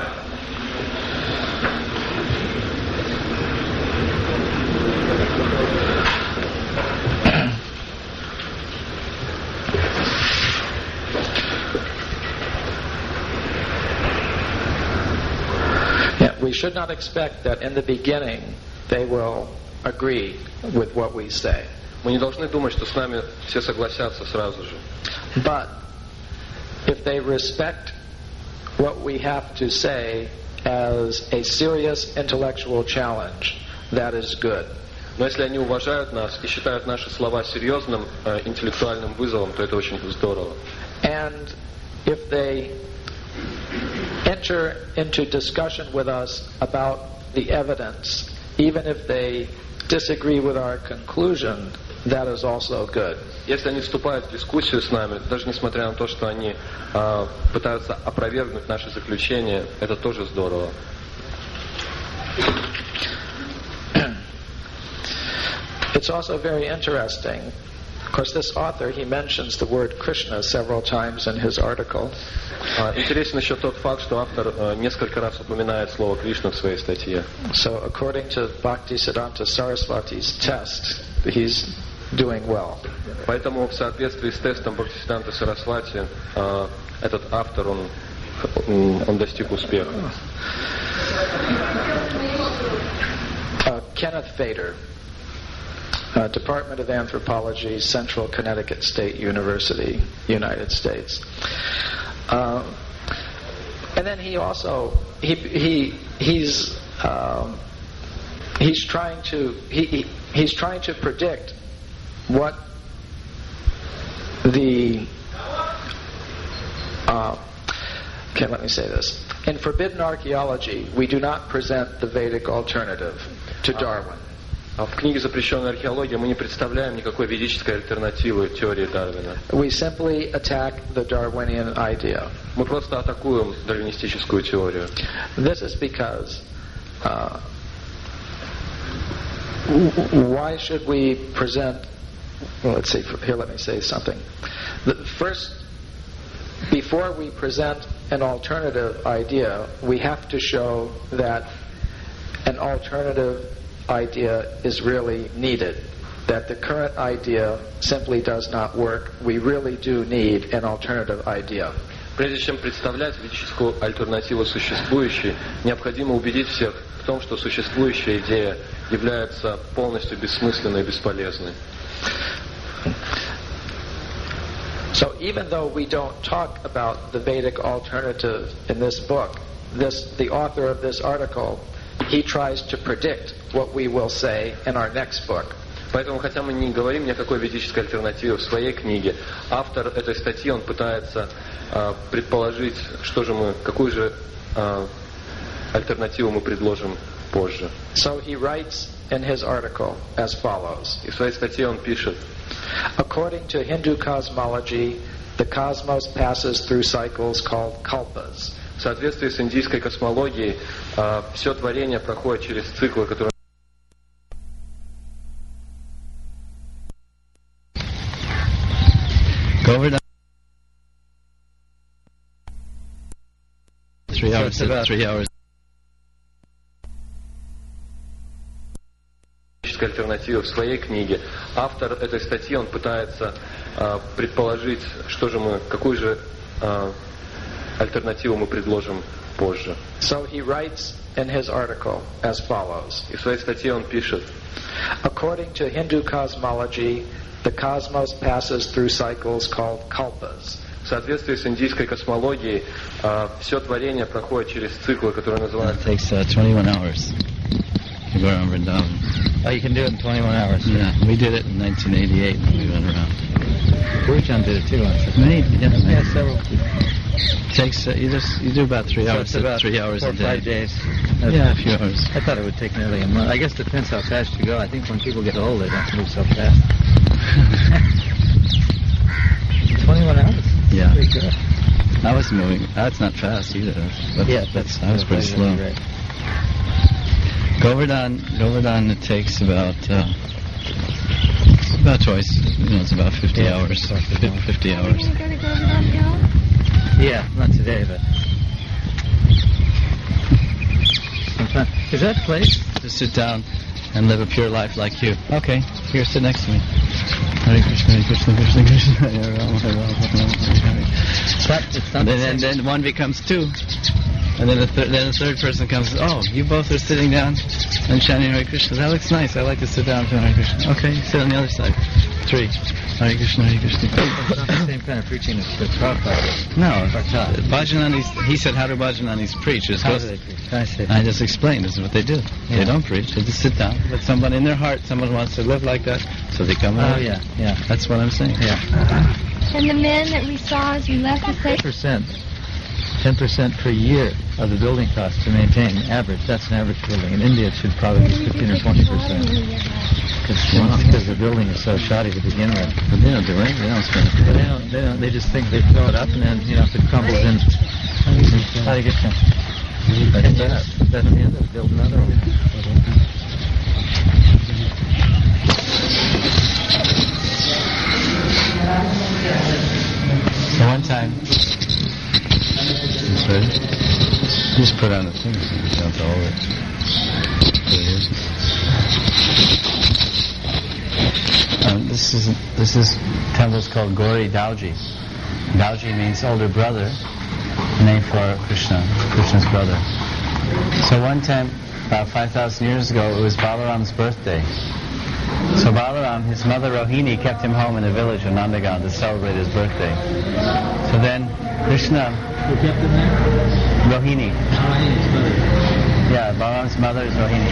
Yeah, we should not expect that in the beginning they will agree with what we say. Мы не должны думать, что с нами все согласятся сразу же. But if they respect what we have to say as a serious intellectual challenge, that is good. Но если они уважают нас и считают наши слова серьезным э, интеллектуальным вызовом, то это очень здорово. And if they enter into discussion with us about the evidence, even if they disagree with our conclusion, that is also good. Если они вступают в дискуссию с нами, даже несмотря на то, что они э, пытаются опровергнуть наши заключения, это тоже здорово. It's also very interesting. Of course, this author, he mentions the word Krishna several times in his article. Интересен еще тот факт, что автор э, несколько раз упоминает слово Кришна в своей статье. So, according to Bhaktisiddhanta Saraswati's test, he's doing well. Поэтому в соответствии с тестом Бхактисиддханты Сарасвати э, этот автор, он, он достиг успеха. Uh, Kenneth Fader, uh, Department of Anthropology, Central Connecticut State University, United States. Uh, and then he also he he he's um, he's trying to he, he he's trying to predict what the uh, okay let me say this. In Forbidden Archaeology, we do not present the Vedic alternative to Darwin. В книге «Запрещенная археология» мы не представляем никакой ведической альтернативы теории Дарвина. We simply attack the Darwinian idea. Мы просто атакуем дарвинистическую теорию. This is because uh, why should we present? Well, let's see. Here, let me say something. The first, before we present an alternative idea, we have to show that an alternative idea is really needed, that the current idea simply does not work. We really do need an alternative idea. Прежде чем представлять ведическую альтернативу существующей, необходимо убедить всех в том, что существующая идея является полностью бессмысленной и бесполезной. So even though we don't talk about the Vedic alternative in this book, this the author of this article, he tries to predict what we will say in our next book. Поэтому, хотя мы не говорим ни о какой ведической альтернативе в своей книге, автор этой статьи, он пытается э, предположить, что же мы, какую же а, альтернативу мы предложим позже. So he writes in his article as follows. И в своей статье он пишет: According to Hindu cosmology, the cosmos passes through cycles called kalpas. В соответствии с индийской космологией, а, все творение проходит через циклы, которые Go over that. Three hours. Three hours. альтернативы в своей книге. Автор этой статьи, он пытается а, предположить, что же мы, какую же а, альтернативу мы предложим позже. So he writes in his article as follows. И в своей статье он пишет: According to Hindu cosmology, the cosmos passes through cycles called kalpas. В соответствии с индийской космологией, а, все творение проходит через циклы, которые называются... It takes uh, twenty-one hours to go around Vrindavan. Oh, you can do it in twenty-one hours. Yeah, we did it in nineteen eighty-eight when we went around. Guruchan did it too once. Many, yeah, many. Yeah, several. It takes uh, you just you do about three So hours, it's about three hours four a or day. five days. Yeah, a few hours. I thought it would take nearly a month. I guess it depends how fast you go. I think when people get old, they don't move so fast. twenty-one hours? Yeah. Pretty good. I was moving. That's not fast either. But Yeah, that's that's I was pretty that's slow. right. Govardhan, Govardhan, it takes about uh, about twice. You know, it's about fifty Yeah, hours. about fifty Fif- Fifty Are hours. you going to go to that hill? Yeah, not today, but sometime. Is that place? To sit down and live a pure life like you. Okay, here, sit next to me. Hare Krishna, Hare Krishna, Krishna Krishna, Hare Rama, Hare Rama, Hare Rama. But it's not And the then, same. then one becomes two. And then the, thir- then the third person comes, oh, you both are sitting down and chanting Hare Krishna. That looks nice. I like to sit down and chant Hare Krishna. Okay, sit on the other side. Three. Hare Krishna, Hare Krishna. It's not the same kind of preaching as the Prabhupada. No, Bhajan. Bhajananis, he said, how do Bhajananis preach? It's How supposed- do they preach? I see. I just explained, this is what they do. Yeah. They don't preach, they just sit down. But someone in their heart, someone wants to live like that, so they come Oh, out. yeah, yeah. That's what I'm saying. Yeah. And the men that we saw as we left the ten place, percent. ten percent per year of the building cost to maintain, average. That's an average building. In India, it should probably be fifteen or twenty percent. Because the building is so shoddy to begin with. But they don't do it. They don't spend But it. they don't, they don't, they just think they throw it up and then, you know, if it crumbles in, how do you get that? That's that. That's the end of it. Build another one. So one time, it's ready. Just put on the thing, so you don't hold it. There it is. Um, this is this is temple's called Gauri Dauji. Dauji means older brother, name for Krishna, Krishna's brother. So one time, about five thousand years ago, it was Balaram's birthday. So Balaram, his mother Rohini, kept him home in the village of Nandagan to celebrate his birthday. So then Krishna, Who kept him there? Rohini, yeah, Balaram's mother is Rohini.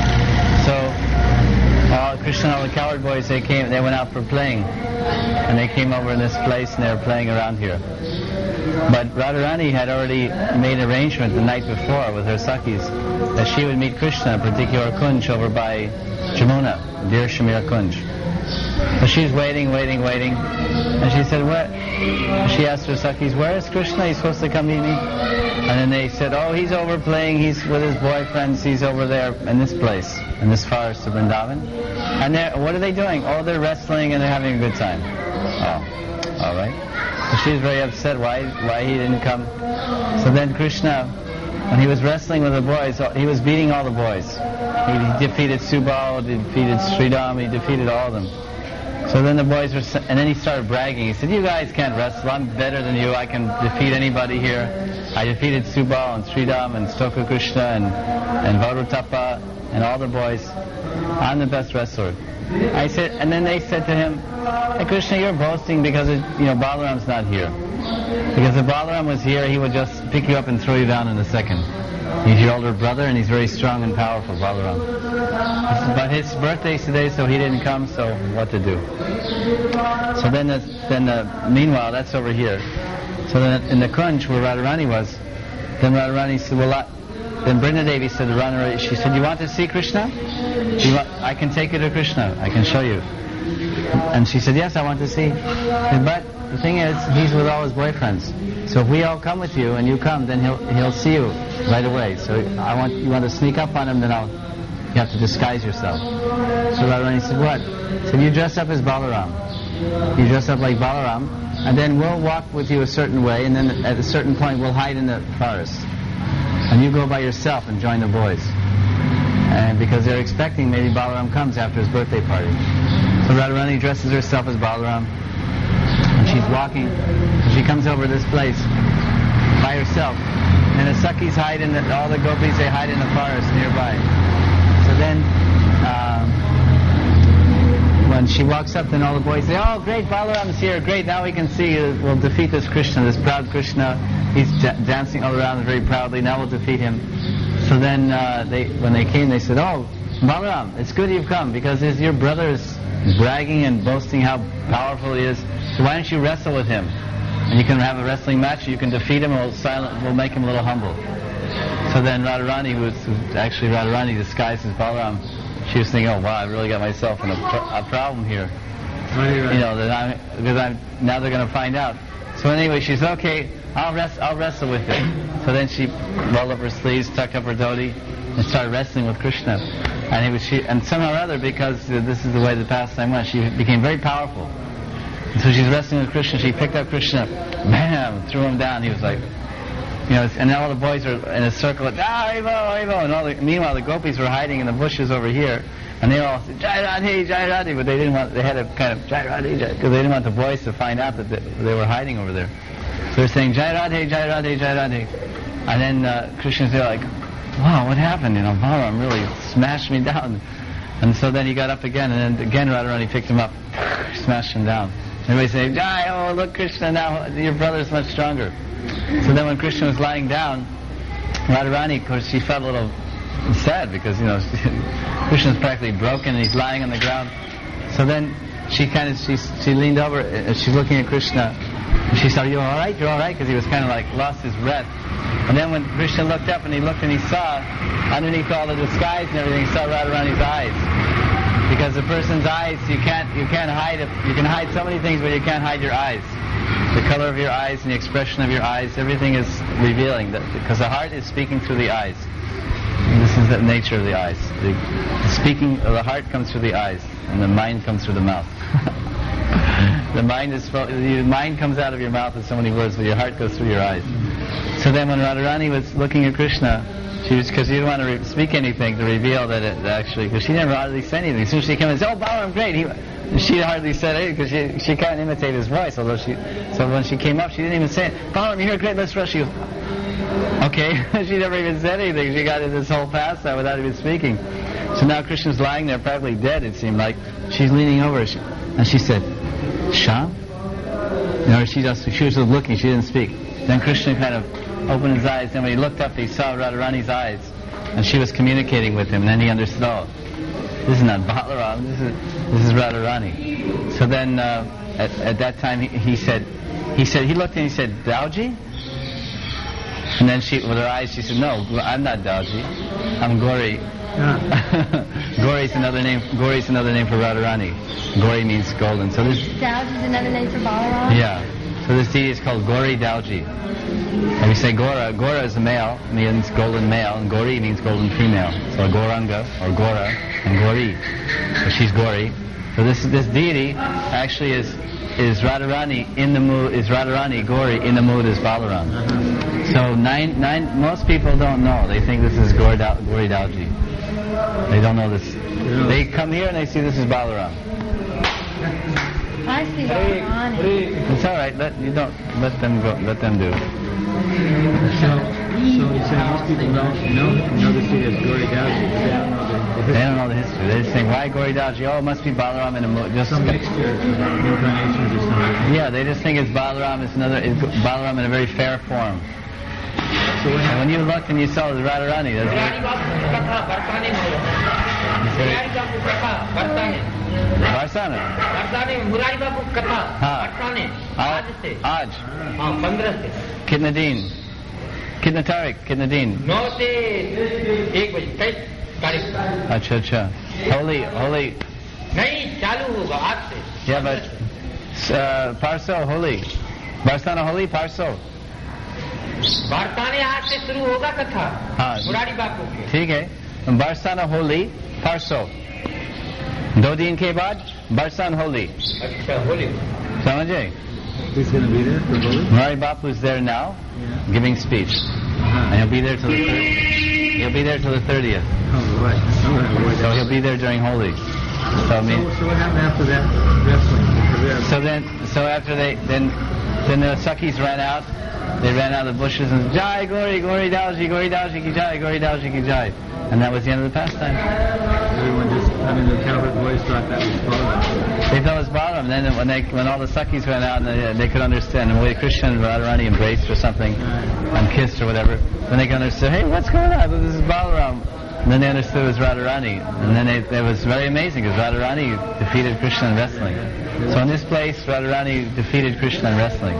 So all Krishna, all the coward boys, they came, they went out for playing, and they came over in this place and they were playing around here. But Radharani had already made an arrangement the night before with her Sakhis that she would meet Krishna in a particular kunj over by Jamuna, Dear Shamir Kunj. So she's waiting, waiting, waiting, and she said, "Where?" She asked her Sakhis, "Where is Krishna? He's supposed to come meet me." And then they said, "Oh, he's over playing. He's with his boyfriends. He's over there in this place, in this forest of Vrindavan." And they're, what are they doing? Oh, they're wrestling and they're having a good time. Oh, all right. So she was very upset why why he didn't come. So then Krishna, when he was wrestling with the boys, he was beating all the boys. He defeated Subal, he defeated Sridham, he defeated all of them. So then the boys were, and then he started bragging. He said, "You guys can't wrestle. I'm better than you. I can defeat anybody here. I defeated Subal and Sridham and Stoka Krishna and and Varutapa and all the boys. I'm the best wrestler." I said, and then they said to him, "Hey, Krishna, you're boasting because it, you know Balaram's not here. Because if Balaram was here, he would just pick you up and throw you down in a second. He's your older brother, and he's very strong and powerful, Balaram. But his birthday's today, so he didn't come. So what to do?" So then, the, then the, meanwhile, that's over here. So then in the kunj where Radharani was, then Radharani said, well, I, then Brinda Devi said to Radharani, she said, you want to see Krishna? You want, I can take you to Krishna. I can show you. And she said, yes, I want to see. But the thing is, he's with all his boyfriends. So if we all come with you and you come, then he'll he'll see you right away. So I want you want to sneak up on him, then I'll you have to disguise yourself. So Radharani said, what? He said, you dress up as Balaram. You dress up like Balaram, and then we'll walk with you a certain way, and then at a certain point we'll hide in the forest. And you go by yourself and join the boys. And because they're expecting maybe Balaram comes after his birthday party. So Radharani dresses herself as Balaram, and she's walking, and she comes over this place by herself. And the Sakhis hide in the, all the gopis, they hide in the forest nearby. So then, um, when she walks up, then all the boys say, oh, great, Balaram's here, great, now we can see, uh, we'll defeat this Krishna, this proud Krishna. He's j- dancing all around very proudly, now we'll defeat him. So then, uh, they, when they came, they said, oh, Balaram, it's good you've come, because his, your brother is bragging and boasting how powerful he is, so why don't you wrestle with him? And you can have a wrestling match, you can defeat him, and we'll, silent, we'll make him a little humble. So then Radharani, who was actually Radharani disguised as Balaram, she was thinking, oh wow, I really got myself in a, pro- a problem here. You know, that I'm, because I'm, now they're going to find out. So anyway, she said, okay, I'll, rest, I'll wrestle with it. So then she rolled up her sleeves, tucked up her dhoti, and started wrestling with Krishna. And he was, she, and somehow or other, because uh, this is the way the pastime went, she became very powerful. And so she's wrestling with Krishna. She picked up Krishna, bam, threw him down. He was like, you know, and all the boys are in a circle, like, ah, Evo, Evo, and all the, meanwhile the gopis were hiding in the bushes over here, and they all said, Jai Radhe, Jai Radhe, but they didn't want, they had a kind of Jai Radhe, Jai, because they didn't want the boys to find out that they, they were hiding over there. So they're saying, Jai Radhe, Jai Radhe, Jai Radhe. And then uh, Krishna's there like, wow, what happened? You know, Balaram really smashed me down. And so then he got up again, and then again Radharani picked him up, smashed him down. Everybody saying, Jai, oh look Krishna, now your brother's much stronger. So then when Krishna was lying down, Radharani, of course, she felt a little sad because, you know, Krishna's practically broken and he's lying on the ground. So then she kind of, she, she leaned over and she's looking at Krishna. And she said, you're all right, you're all right, because he was kind of like lost his breath. And then when Krishna looked up and he looked and he saw, underneath all the disguise and everything, he saw Radharani's eyes. Because a person's eyes, you can't, you can't hide it. You can hide so many things, but you can't hide your eyes. The color of your eyes and the expression of your eyes, everything is revealing that, because the heart is speaking through the eyes. And this is the nature of the eyes. The, the speaking of the heart comes through the eyes, and the mind comes through the mouth. The mind is the mind comes out of your mouth with so many words, but your heart goes through your eyes. So then, when Radharani was looking at Krishna, she was, because she didn't want to re- speak anything to reveal that it actually, because she never hardly said anything. As soon as she came in and said, "Oh, Balaram, great," he, she hardly said anything because she she can't imitate his voice. Although she, so when she came up, she didn't even say it. Balaram, you're here, great. Let's rush you. Okay, she never even said anything. She got in this whole pastime without even speaking. So now Krishna's lying there, probably dead. It seemed like she's leaning over, she, and she said, "Shyam." No, she just she was just looking. She didn't speak. Then Krishna kind of opened his eyes. Then when he looked up, he saw Radharani's eyes, and she was communicating with him. And then he understood, oh, this is not Balaram. This is this is Radharani. So then uh, at, at that time he, he said, he said he looked and he said, Dauji. And then she, with her eyes, she said, no, I'm not Dauji. I'm Gauri. Yeah. Gauri is another name. Gauri is another name for Radharani. Gauri means golden. So this Dauji is another name for Balaram? Yeah. So this deity is called Gauri Dauji. And we say Gora. Gora is a male, means golden male, and Gauri means golden female. So Gauranga or Gora and Gauri. So she's Gauri. So this this deity actually is is Radharani in the mood is Radharani Gauri in the mood as Balaram. So nine nine most people don't know. They think this is Gauri Dauji. They don't know this. They come here and they see this is Balaram. I see Radharani. It's all right. Let you don't let them go. Let them do. So, so you say most people don't know know the city as Gauri Dauji. They don't know the, the They don't know the history. They just think, why Gauri Dauji? Oh, it must be Balaram in a mo- just some mixture of incarnations or something. Yeah, they just think it's Balaram. It's another it's Balaram in a very fair form. So when, And when you looked and you saw it was Radharani, that's Varsana. हाँ आज आज कितने दिन कितने तारीख कितने दिन नौ से एक बजे कई तारीख अच्छा अच्छा होली होली नहीं चालू होगा आज से yeah but uh, parso holy Barsana Holi parso बरसाने आज से शुरू होगा कथा हाँ मुरारी बापू के ठीक है बरसाना होली parso दो दिन के बाद बरसान होली अच्छा होली समझे He's going to be there for Holi? Murari Bapu is there now, Yeah. giving speech, Uh-huh. and he'll be there till the thirtieth. He'll be there till the thirtieth. Oh, right. I'm going to avoid So that. he'll be there during Holi. So I mean, So, so what happened after that wrestling? Because we have- so then, so after they, then, then the Sakis ran out. They ran out of the bushes and Jai Gori Gori Dalji Gori Dalji Ki Jai Gori Dalji Ki Jai, and that was the end of the pastime. Everyone just, I mean, the Calvert boys thought that was Balaram. They thought it was Balaram. Then when they, when all the Sakis ran out and they, they could understand, and the way Krishna and Radharani embraced or something, and kissed or whatever, then they could understand, hey, what's going on? This is Balaram. And then they understood it was Radharani. And then they, it was very amazing because Radharani defeated Krishna in wrestling. So in this place, Radharani defeated Krishna in wrestling.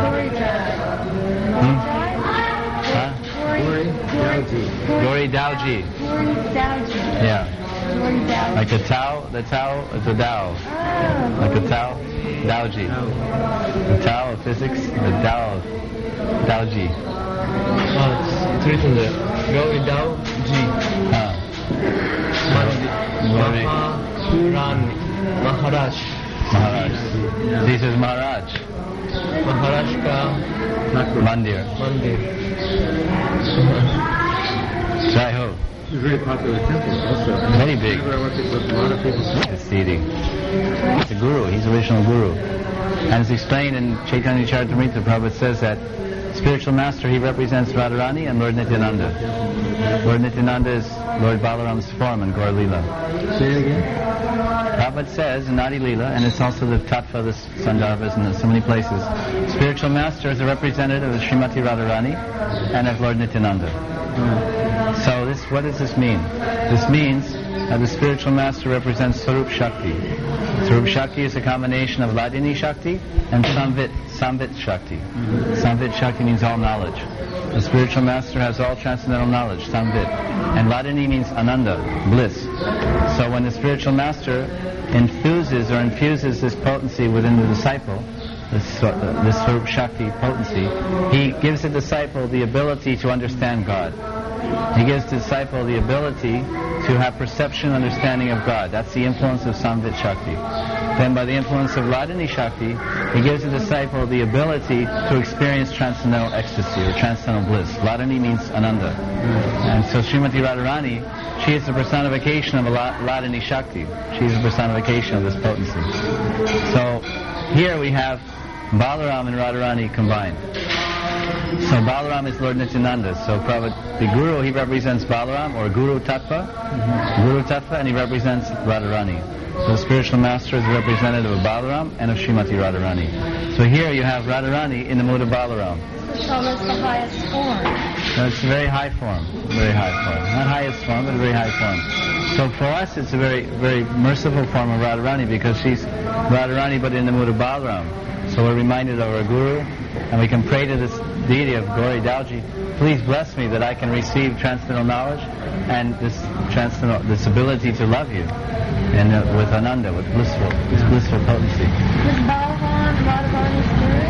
Hmm? Huh? Gori Dauji. Gori Dauji. Yeah. Like the Tao, the Tao is the Tao. Like the Tao, Dauji. The Tao of physics, the Tao of Dauji. Oh, it's written there. Gori Dao Ji. Huh. Gori Maharani. Maharaj. Maharaj. This is Maharaj. Maharaj ka Mandir. mandir. Jai Ho. It's a very popular temple also. Very big. Whenever I went to a lot of people see it. It's seating. He's the guru. He's the original guru. And it's explained in Chaitanya Charitamrita, Prabhupada says that spiritual master, he represents Radharani and Lord Nityananda. Lord Nityananda is Lord Balaram's form in Gaur Leela. Say it again. Prabhupada says in Adi Leela, and it's also the Tattva, the Sandarbhas, and so many places, spiritual master is a representative of Srimati Radharani and of Lord Nityananda. So this, what does this mean? This means that the spiritual master represents Sarup Shakti. Sarup Shakti is a combination of Ladini Shakti and Samvit, Samvit Shakti. Samvit Shakti means all knowledge. The spiritual master has all transcendental knowledge, Samvit. And Ladini means Ananda, bliss. So when the spiritual master enthuses or infuses this potency within the disciple, this, uh, this Sarup Shakti potency, he gives the disciple the ability to understand God. He gives the disciple the ability to have perception, understanding of God. That's the influence of Samvit Shakti. Then by the influence of Ladini Shakti, he gives the disciple the ability to experience transcendental ecstasy or transcendental bliss. Ladini means Ananda. And so Srimati Radharani, she is the personification of a Ladini Shakti. She is the personification of this potency. So here we have Balaram and Radharani combined. So Balaram is Lord Nityananda. So Prabhupada, the Guru, he represents Balaram or Guru Tattva, mm-hmm. Guru Tattva, and he represents Radharani. So the spiritual master is a representative of Balaram and of Srimati Radharani. So here you have Radharani in the mood of Balaram. So that's the highest form. So it's a very high form, very high form. Not highest form, but a very high form. So for us it's a very, very merciful form of Radharani because she's Radharani but in the mood of Balaram. So we're reminded of our Guru, and we can pray to this deity of Gauri Dauji, please bless me that I can receive transcendental knowledge and this transcendental, this ability to love you, and uh, with Ananda, with blissful, this blissful potency. Is Balaram Radharani's guru?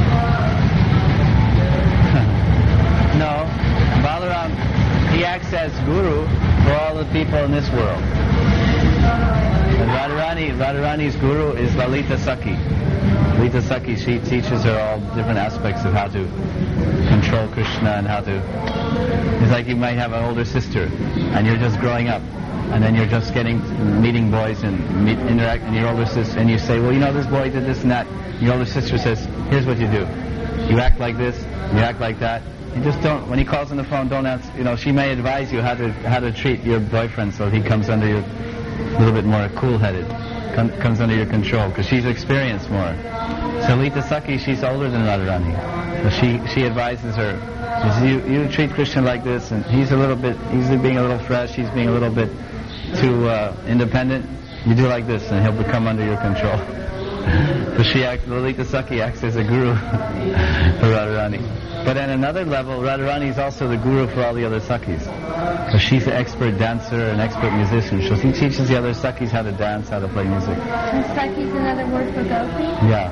No, Balaram, he acts as Guru for all the people in this world. And Radharani, Radharani's Guru is Lalita Sakhi. Lalita Sakhi, she teaches her all different aspects of how to control Krishna and how to... It's like you might have an older sister and you're just growing up and then you're just getting, meeting boys and meet, interact with your older sister and you say, well, you know, this boy did this and that. Your older sister says, here's what you do. You act like this, you act like that. You just don't, when he calls on the phone, don't answer, you know, she may advise you how to how to treat your boyfriend so he comes under your, a little bit more cool-headed, com, comes under your control, because she's experienced more. So Lita Sakhi, she's older than Radharani. So she, she advises her, says, you, you treat Krishna like this, and he's a little bit, he's being a little fresh, he's being a little bit too uh, independent, you do like this, and he'll become under your control. So she acts, Lalita Sakhi acts as a guru for Radharani. But at another level, Radharani is also the guru for all the other Sakhis. So she's an expert dancer, an expert musician. So she teaches the other Sakhis how to dance, how to play music. And Sakhi is another word for Gopi? Yeah.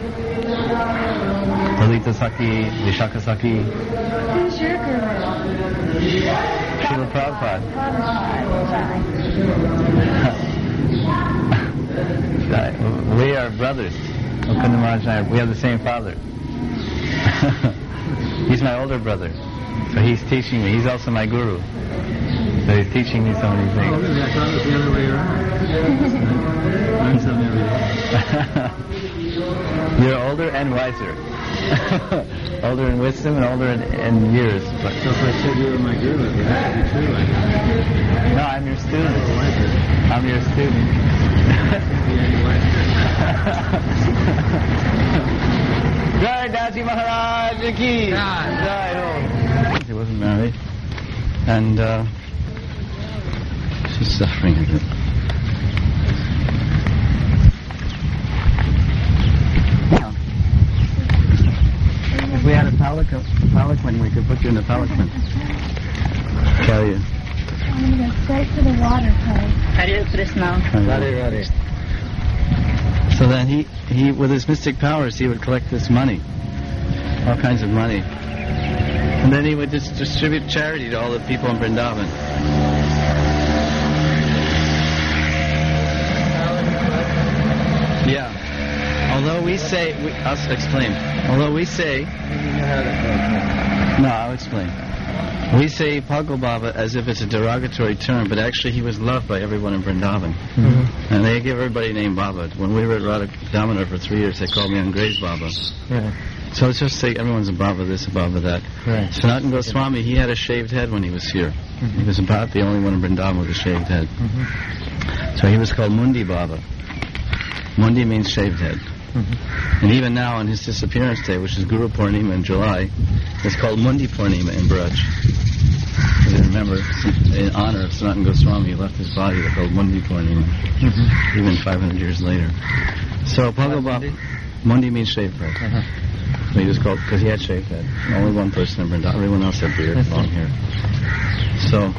Lalita Sakhi, Vishaka Sakhi. Who's your guru? Srila Prabhupada. Prabhupada. We are brothers. Mukunda Maharaj and I, we have the same father. He's my older brother. So he's teaching me. He's also my guru. So he's teaching me so many things. Oh, really? I thought it was the other way around. Learn something every day. You're older and wiser. Older in wisdom and older in, in years. But So if I said you were my guru, it would have to be true. I no, I'm your student. I'm your student. Jai Daji Maharaj ki! Jai Ho! He wasn't married. And uh, she's suffering a bit. If we had a palica, palanquin, we could put you in the palanquin. Carry you. I'm going to go straight to the water place. Hare Krishna. Radhe, Radhe. So then he, he, with his mystic powers, he would collect this money, all kinds of money. And then he would just distribute charity to all the people in Vrindavan. Yeah. Although we say, we, I'll explain. Although we say, no, I'll explain. We say Pagal Baba as if it's a derogatory term, but actually he was loved by everyone in Vrindavan. Mm-hmm. And they give everybody a name Baba. When we were at Radha Damodar for three years, they called me Angrez Baba. Right. So it's just say everyone's a Baba this, a Baba that. Right. Sanatana Goswami, he had a shaved head when he was here. Mm-hmm. He was about the only one in Vrindavan with a shaved head. Mm-hmm. So he was called Mundi Baba. Mundi means shaved head. Mm-hmm. And even now on his disappearance day, which is Guru Purnima in July, it's called Mundi Purnima in Braj. You remember, in honor of Sanatana Goswami, he left his body, they're called Mundi Purnima, mm-hmm. even five hundred years later. So Pagal Baba, Mundi means shaved head. Uh-huh. So he was called, because he had shaved head. Only one person in Vrindavan, everyone else had beard, long hair. So,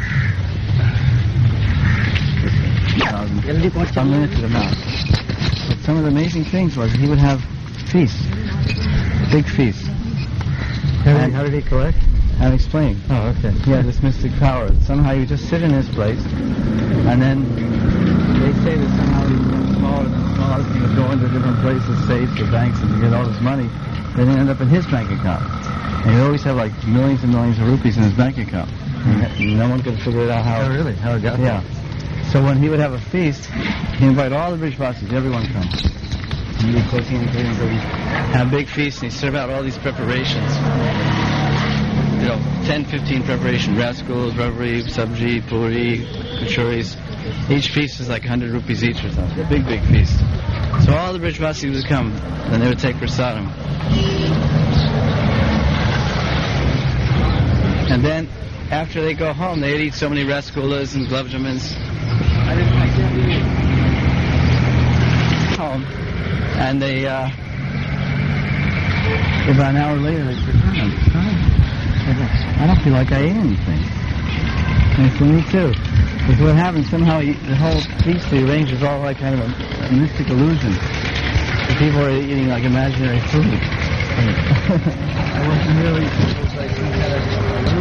some minutes to the mouth. But some of the amazing things was he would have feasts, big feasts. How did, how did he collect? I'll explain. Oh, okay. He had this mystic power. Somehow he would just sit in his place, and then they say that somehow he became smaller and smaller. He would go into different places, safes or banks, and get all this money. Then he'd end up in his bank account. And he'd always have like millions and millions of rupees in his bank account. And no one could figure it out how. Oh, really? How it got Yeah. there? So when he would have a feast, he'd invite all the Brijvasis, everyone comes. He'd be cooking and cooking, cooking. Have a big feast, and he'd serve out all these preparations. You know, ten, fifteen preparation, rascals, rabri, sabji, puri, kachuris. Each feast is like one hundred rupees each or something. A big, big feast. So all the Brijvasis would come, and they would take prasadam. And then, after they go home, they'd eat so many rasgulas and gulab jamans. I didn't like that. Home. And they, uh, about an hour later, they said, oh, I'm sorry. I don't feel like I ate anything. And I said, me too. Because what happened, somehow he, the whole feast he arranged was all like kind of a, a mystic illusion. The people were eating like imaginary food. I wasn't really, it was like some kind of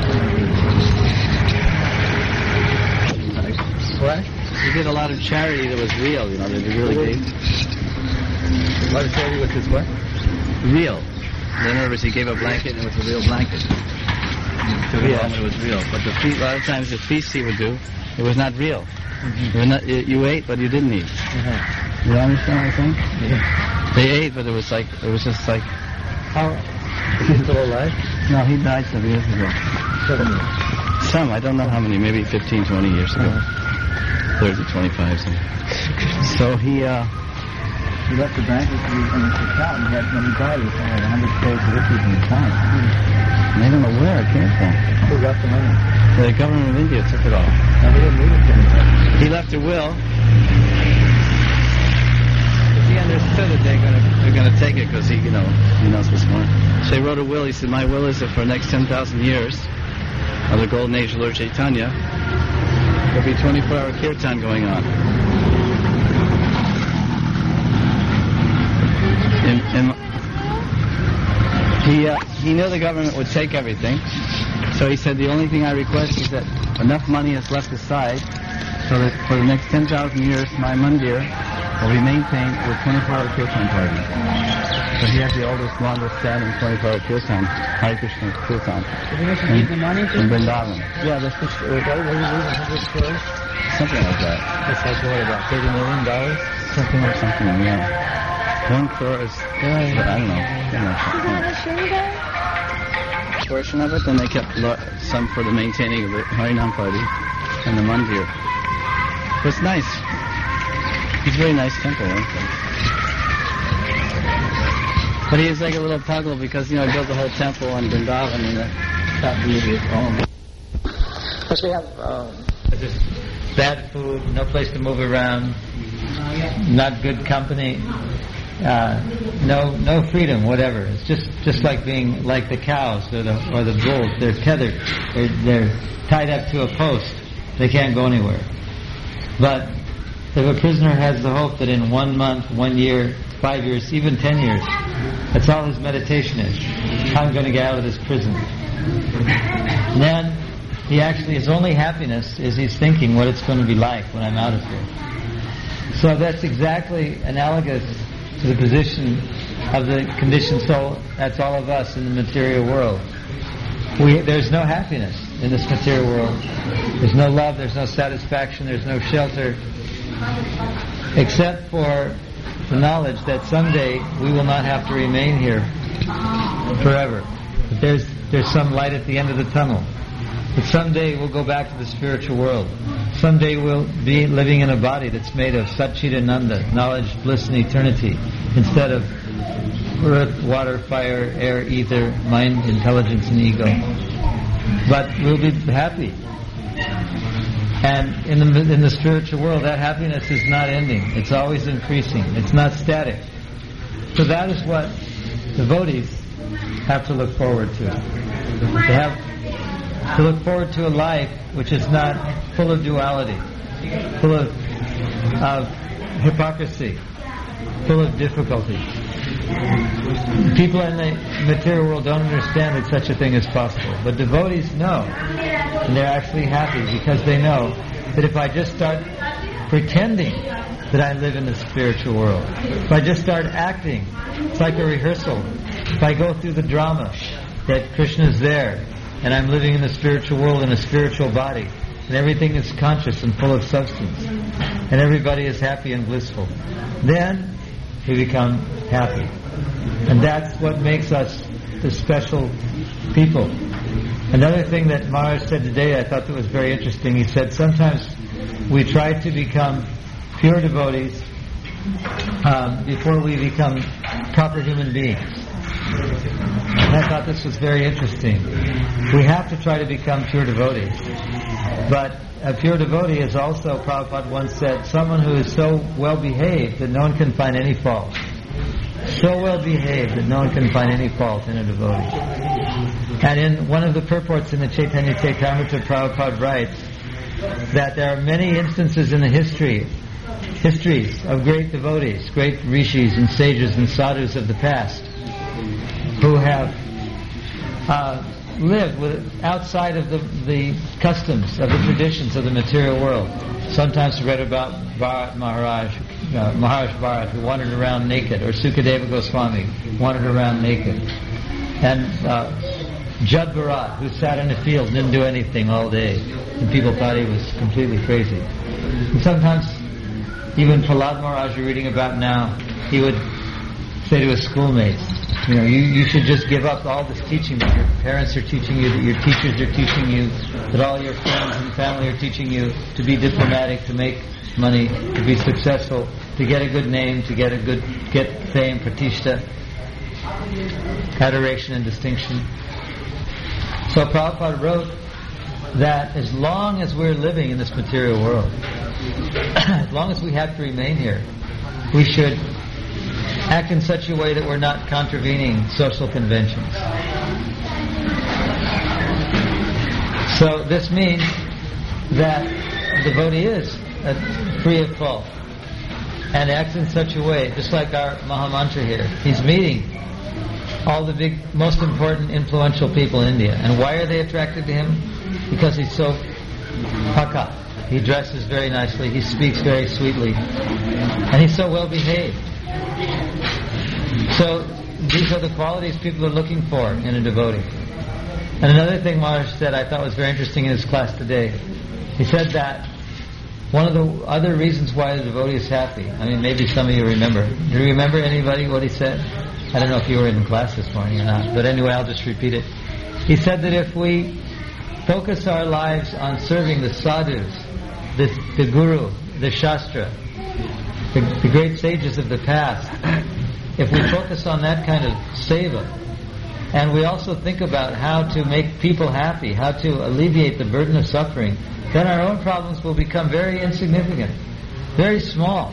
illusion. What? He did a lot of charity that was real, you know, that he really gave. A lot of charity with his what? Real. In other words, he gave a blanket and it was a real blanket. To the moment it was real. But the feast, a lot of times the feast he would do, it was not real. Mm-hmm. It was not, you, you ate, but you didn't eat. Uh-huh. You understand what I'm saying? Yeah. They ate, but it was like, it was just like... How? Is he still alive? No, he died some years ago. Seven years. Some, I don't know how many, maybe fifteen, twenty years ago. Uh-huh. thirty, twenty-five, something. So he, uh... He left the bank and his account, and he had, when he died, he had one hundred crores of rupees in his account. And they don't know where it came from. Who got the money? The government of India took it all. No, he didn't leave it to anybody. He left a will. Because he understood that they're gonna they're gonna take it because he, you know, he knows what's more. So he wrote a will. He said, "My will is that for the next ten thousand years of the golden age of Lord Chaitanya, there'll be twenty-four hour kirtan going on." And, and he uh, he knew the government would take everything, so he said, "The only thing I request is that enough money is left aside so that for the next ten thousand years, my mandir will be maintained with twenty-four hour kirtan party." So he has the oldest, longest standing twenty-four hour kirtan, Hare Krishna kirtan. Did you also give the money to in Vrindavan. Yeah, that's the uh, what was it, one hundred crores? Something like that. That's like what, about thirty million dollars? Something like something, yeah. One crore is, I don't know. I don't know. Is that a Srinivas? Portion of it, then they kept lo- some for the maintaining of the Harinam party and the mandir. But it's nice. It's a very nice temple, isn't it? But he is like a little tuggle because, you know, he built the whole temple on Vrindavan and that beauty of home. Plus we have um, Just bad food, no place to move around, not good company, uh, no no freedom, whatever. It's just, just like being like the cows or the or the bulls. They're tethered. They're, they're tied up to a post. They can't go anywhere. But if a prisoner has the hope that in one month, one year, five years, even ten years, that's all his meditation is. I'm going to get out of this prison. And then he actually, his only happiness is he's thinking what it's going to be like when I'm out of here. So that's exactly analogous to the position of the conditioned soul. That's all of us in the material world. We, there's no happiness in this material world. There's no love, there's no satisfaction, there's no shelter, except for the knowledge that someday we will not have to remain here forever. But there's there's some light at the end of the tunnel. But someday we'll go back to the spiritual world. Someday we'll be living in a body that's made of Satchidananda, knowledge, bliss, and eternity, instead of earth, water, fire, air, ether, mind, intelligence, and ego. But we'll be happy. And in the in the spiritual world, that happiness is not ending. It's always increasing. It's not static. So that is what devotees have to look forward to. They have to look forward to a life which is not full of duality, full of, of hypocrisy, full of difficulty. People in the material world don't understand that such a thing is possible, but devotees know, and they're actually happy because they know that if I just start pretending that I live in the spiritual world, if I just start acting, it's like a rehearsal. If I go through the drama that Krishna is there, and I'm living in the spiritual world in a spiritual body, and everything is conscious and full of substance, and everybody is happy and blissful, then we become happy. And that's what makes us the special people. Another thing that Maharaj said today I thought that was very interesting, he said sometimes we try to become pure devotees um, before we become proper human beings. And I thought this was very interesting. We have to try to become pure devotees. But a pure devotee is also, Prabhupada once said, someone who is so well behaved that no one can find any fault. So well behaved that no one can find any fault in a devotee. And in one of the purports in the Chaitanya Chaitamrita, Prabhupada writes that there are many instances in the history, histories of great devotees, great rishis and sages and sadhus of the past, who have uh, lived with, outside of the, the customs, of the traditions of the material world. Sometimes we read about Bharat Maharaj, uh, Maharaj Bharat, who wandered around naked, or Sukadeva Goswami, wandered around naked. And uh, Jad Bharat, who sat in a field and didn't do anything all day, and people thought he was completely crazy. And sometimes, even Prahlad Maharaj you're reading about now, he would say to his schoolmates, you know, you, you should just give up all this teaching that your parents are teaching you, that your teachers are teaching you, that all your friends and family are teaching you to be diplomatic, to make money, to be successful, to get a good name, to get a good, get fame, pratishtha, adoration and distinction. So Prabhupada wrote that as long as we're living in this material world, as long as we have to remain here, we should act in such a way that we're not contravening social conventions. So this means that a devotee is uh, free of fault and acts in such a way, just like our Mahamantra here. He's meeting all the big, most important, influential people in India. And why are they attracted to him? Because he's so paka. He dresses very nicely, he speaks very sweetly, and he's so well behaved. So these are the qualities people are looking for in a devotee. And another thing Maharaj said I thought was very interesting in his class today. He said that one of the other reasons why the devotee is happy, I mean maybe some of you remember. Do you remember anybody what he said? I don't know if you were in class this morning or not, but anyway I'll just repeat it. He said that if we focus our lives on serving the sadhus, the, the guru, the shastra, the, the great sages of the past, if we focus on that kind of seva, and we also think about how to make people happy, how to alleviate the burden of suffering, then our own problems will become very insignificant, very small,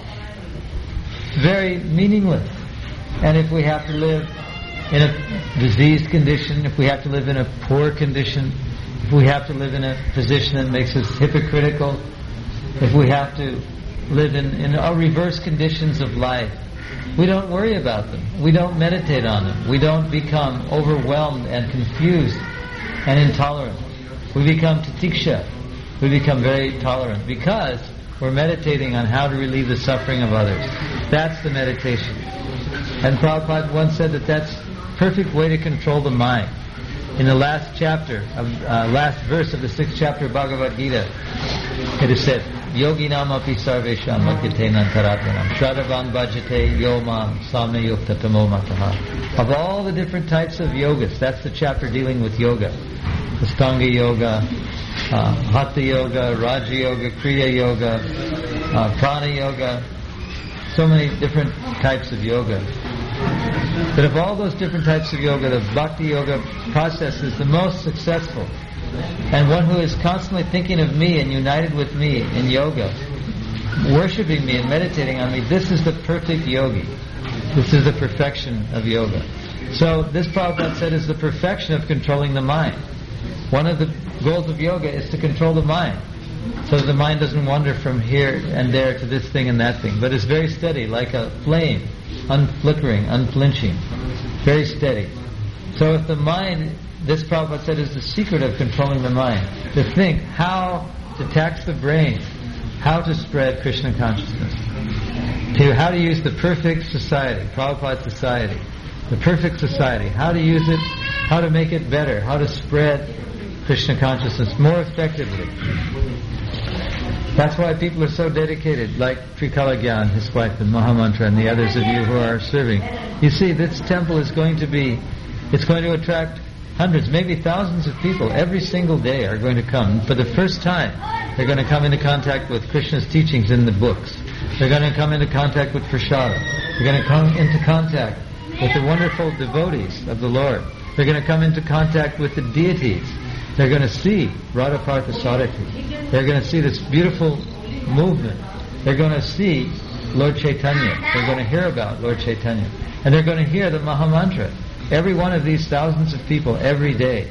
very meaningless. And if we have to live in a diseased condition, if we have to live in a poor condition, if we have to live in a position that makes us hypocritical, if we have to live in, in our reverse conditions of life, we don't worry about them. We don't meditate on them. We don't become overwhelmed and confused and intolerant. We become titiksha. We become very tolerant because we're meditating on how to relieve the suffering of others. That's the meditation. And Prabhupada once said that that's a perfect way to control the mind. In the last chapter, of, uh, last verse of the sixth chapter of Bhagavad Gita, it is said, Yoginam api sarvesham madhyatenam taratmanam Shraddhavan bhajate yomam samya yukta tamo mataha. Of all the different types of yogas, that's the chapter dealing with yoga. Astanga yoga, uh, Hatha yoga, Raja yoga, Kriya yoga, uh, Prana yoga, so many different types of yoga. But of all those different types of yoga, the bhakti yoga process is the most successful. And one who is constantly thinking of me and united with me in yoga, worshipping me and meditating on me, this is the perfect yogi. This is the perfection of yoga. So this Prabhupada said is the perfection of controlling the mind. One of the goals of yoga is to control the mind, so that the mind doesn't wander from here and there to this thing and that thing, but is very steady, like a flame, unflickering, unflinching, very steady. So if the mind, this Prabhupada said, is the secret of controlling the mind, to think how to tax the brain, how to spread Krishna consciousness, to how to use the perfect society, Prabhupada society, the perfect society, how to use it, how to make it better, how to spread Krishna consciousness more effectively. That's why people are so dedicated, like Trikala Gyan, his wife, and Mahamantra, and the others of you who are serving. You see, this temple is going to be, it's going to attract hundreds, maybe thousands of people every single day are going to come. For the first time, they're going to come into contact with Krishna's teachings in the books. They're going to come into contact with Prasada. They're going to come into contact with the wonderful devotees of the Lord. They're going to come into contact with the deities. They're going to see Radha Parthasarati. They're going to see this beautiful movement. They're going to see Lord Chaitanya. They're going to hear about Lord Chaitanya. And they're going to hear the Mahamantra. Every one of these thousands of people every day.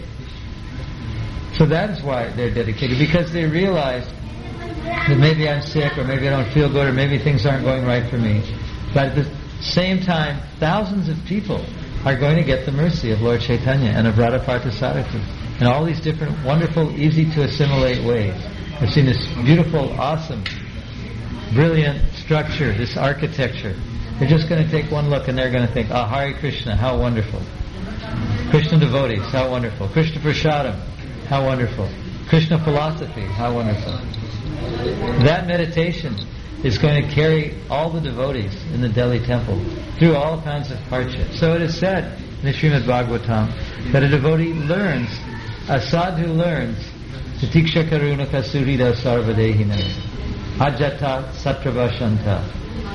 So that is why they're dedicated, because they realize that maybe I'm sick, or maybe I don't feel good, or maybe things aren't going right for me. But at the same time, thousands of people are going to get the mercy of Lord Chaitanya and of Radha Parthasarati in all these different, wonderful, easy to assimilate ways. I've seen this beautiful, awesome, brilliant structure, this architecture. They're just going to take one look and they're going to think, ah, oh, Hare Krishna, how wonderful. Krishna devotees, how wonderful. Krishna Prasadam, how wonderful. Krishna philosophy, how wonderful. That meditation is going to carry all the devotees in the Delhi temple through all kinds of hardships. So it is said in the Srimad Bhagavatam that a devotee learns, a sadhu learns, Titiksha karuna kasurida sarvadehina, ajata sattravashanta,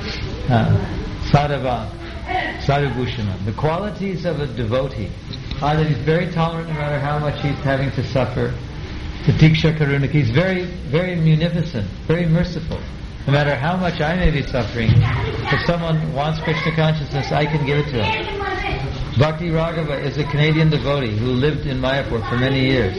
sadhava, sadhubhushana. The qualities of a devotee are that he's very tolerant no matter how much he's having to suffer. Titiksha karuna, he's very, very munificent, very merciful. No matter how much I may be suffering, If someone wants Krishna consciousness, I can give it to him. Bhakti Raghava is a Canadian devotee who lived in Mayapur for many years.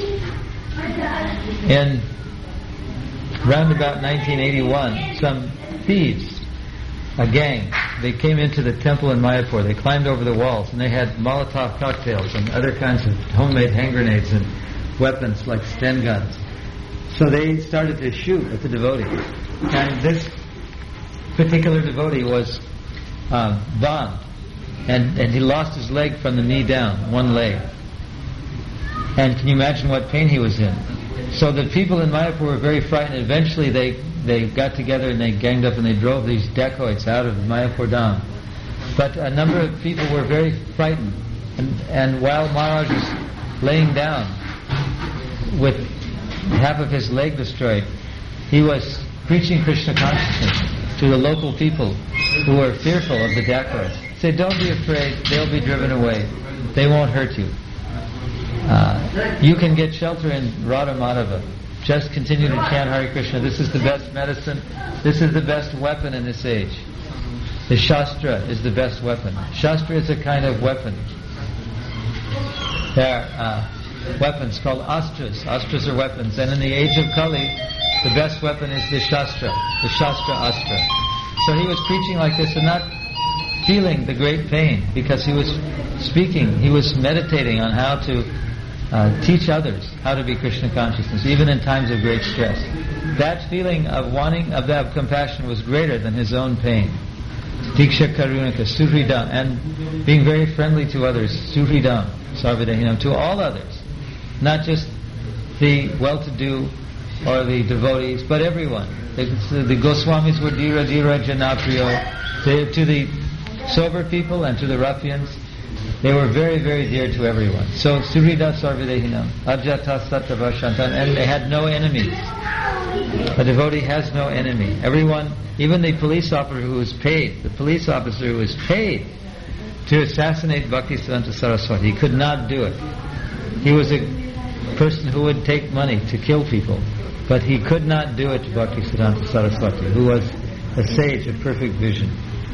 In round about nineteen eighty-one, some thieves, a gang, they came into the temple in Mayapur. They climbed over the walls and they had Molotov cocktails and other kinds of homemade hand grenades and weapons like Sten guns. So they started to shoot at the devotee. And this particular devotee was uh, bombed. And, and he lost his leg from the knee down, one leg. And can you imagine what pain he was in? So the people in Mayapur were very frightened. Eventually they, they got together and they ganged up and they drove these dacoits out of Mayapur Dham. But a number of people were very frightened. And, and while Maharaj was laying down with half of his leg destroyed, he was preaching Krishna consciousness to the local people who were fearful of the dacoits. Say, don't be afraid, they'll be driven away. They won't hurt you. Uh, you can get shelter in Radha Madhava. Just continue to chant Hare Krishna. This is the best medicine. This is the best weapon in this age. The Shastra is the best weapon. Shastra is a kind of weapon. There are uh, weapons called astras. Astras are weapons. And in the age of Kali, the best weapon is the Shastra, the Shastra Astra. So he was preaching like this and not feeling the great pain because he was speaking, he was meditating on how to uh, teach others how to be Krishna consciousness, even in times of great stress. That feeling of wanting, of that compassion was greater than his own pain. Diksha Karunaka, Suhridam, and being very friendly to others, Suhridam, Sarvadehinam, to all others, not just the well-to-do or the devotees, but everyone. The, the Goswamis were Dhira Dhira Janapriyo, to, to the sober people and to the ruffians. They were very, very dear to everyone. So, Surida Sarvadehinam, Ajata Sattva Shantan, and they had no enemies. A devotee has no enemy. Everyone, even the police officer who was paid, the police officer who was paid to assassinate Bhaktisiddhanta Saraswati, he could not do it. He was a person who would take money to kill people, but he could not do it to Bhaktisiddhanta Saraswati, who was a sage of perfect vision.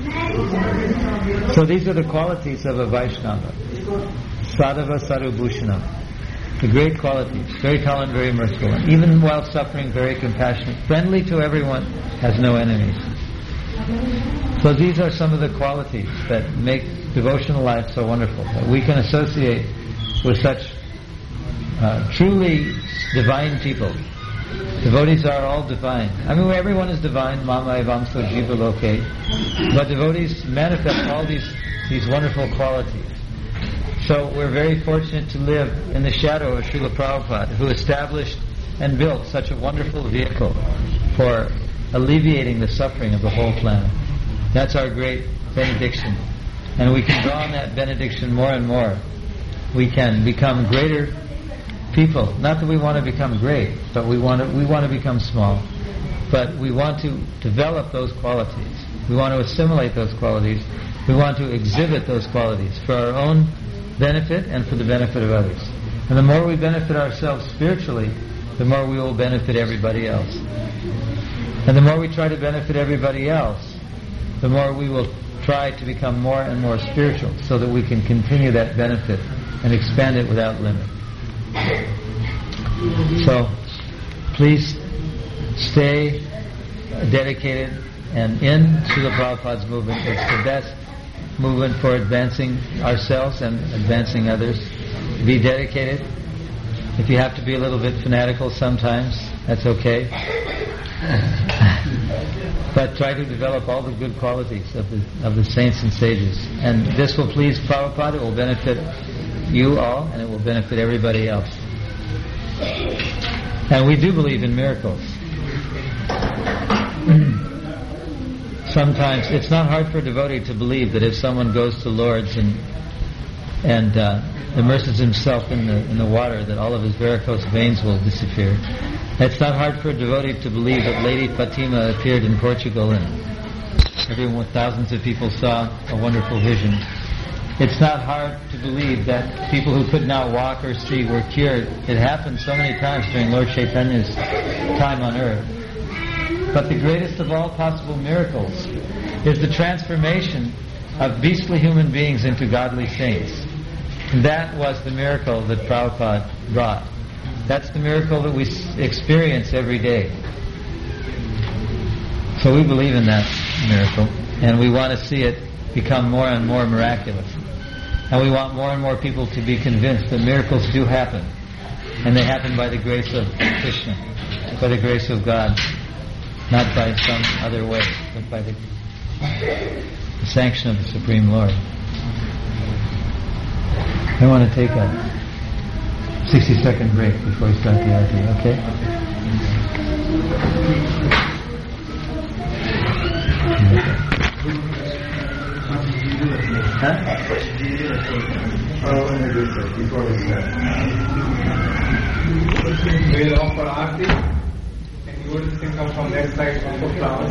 So these are the qualities of a Vaishnava. Sadhava Sarubhushanam. The great qualities. Very tolerant, very merciful. And even while suffering, very compassionate. Friendly to everyone, has no enemies. So these are some of the qualities that make devotional life so wonderful. That we can associate with such uh, truly divine people. Devotees are all divine. I mean, everyone is divine, Mama Evamso Jiva Loke. But devotees manifest all these, these wonderful qualities. So we're very fortunate to live in the shadow of Srila Prabhupada, who established and built such a wonderful vehicle for alleviating the suffering of the whole planet. That's our great benediction. And we can draw on that benediction more and more. We can become greater people. Not that we want to become great, but we want to, we want to become small. But we want to develop those qualities. We want to assimilate those qualities. We want to exhibit those qualities for our own benefit and for the benefit of others. And the more we benefit ourselves spiritually, the more we will benefit everybody else. And the more we try to benefit everybody else, the more we will try to become more and more spiritual so that we can continue that benefit and expand it without limit. So, please stay dedicated and in Srila Prabhupada's movement. It's the best movement for advancing ourselves and advancing others. Be dedicated. If you have to be a little bit fanatical sometimes, that's okay. But try to develop all the good qualities of the of the saints and sages. And this will please Prabhupada, it will benefit you all, and it will benefit everybody else. And we do believe in miracles. Sometimes it's not hard for a devotee to believe that if someone goes to Lourdes and and uh, immerses himself in the in the water, that all of his varicose veins will disappear. It's not hard for a devotee to believe that Lady Fatima appeared in Portugal and everyone, thousands of people saw a wonderful vision. It's not hard to believe that people who could not walk or see were cured. It happened so many times during Lord Chaitanya's time on earth. But the greatest of all possible miracles is the transformation of beastly human beings into godly saints. And that was the miracle that Prabhupada brought. That's the miracle that we experience every day. So we believe in that miracle, and we want to see it become more and more miraculous. And we want more and more people to be convinced that miracles do happen. And they happen by the grace of Krishna, by the grace of God, not by some other way, but by the, the sanction of the Supreme Lord. I want to take a sixty second break before we start the arati, okay? Huh? I'll introduce it before we start. We'll offer arati, and you will still come from that side from the flowers.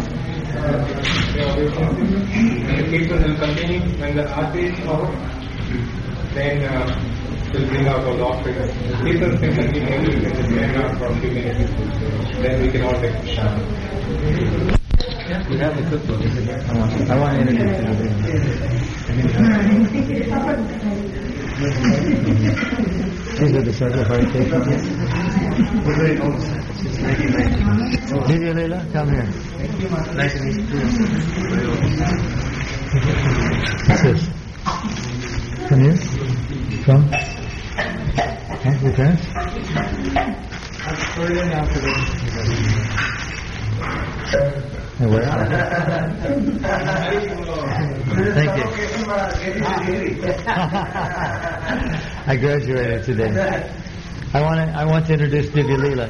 The people will continue when the arati is over. Then uh, we'll bring out all the offerings. The people can continue, maybe we can just hang out for a few minutes. Then we can all take a shower. We have the cookbook. I want to, I want to introduce it. These are the circle of Harikesha. We're very old disciples. It's nineteen ninety. Divya Leela, come here. Nice to meet you. What's this? From you? From? Huh? Your parents? And where? Thank you. I graduated today. I want to. I want to introduce Divya Leela.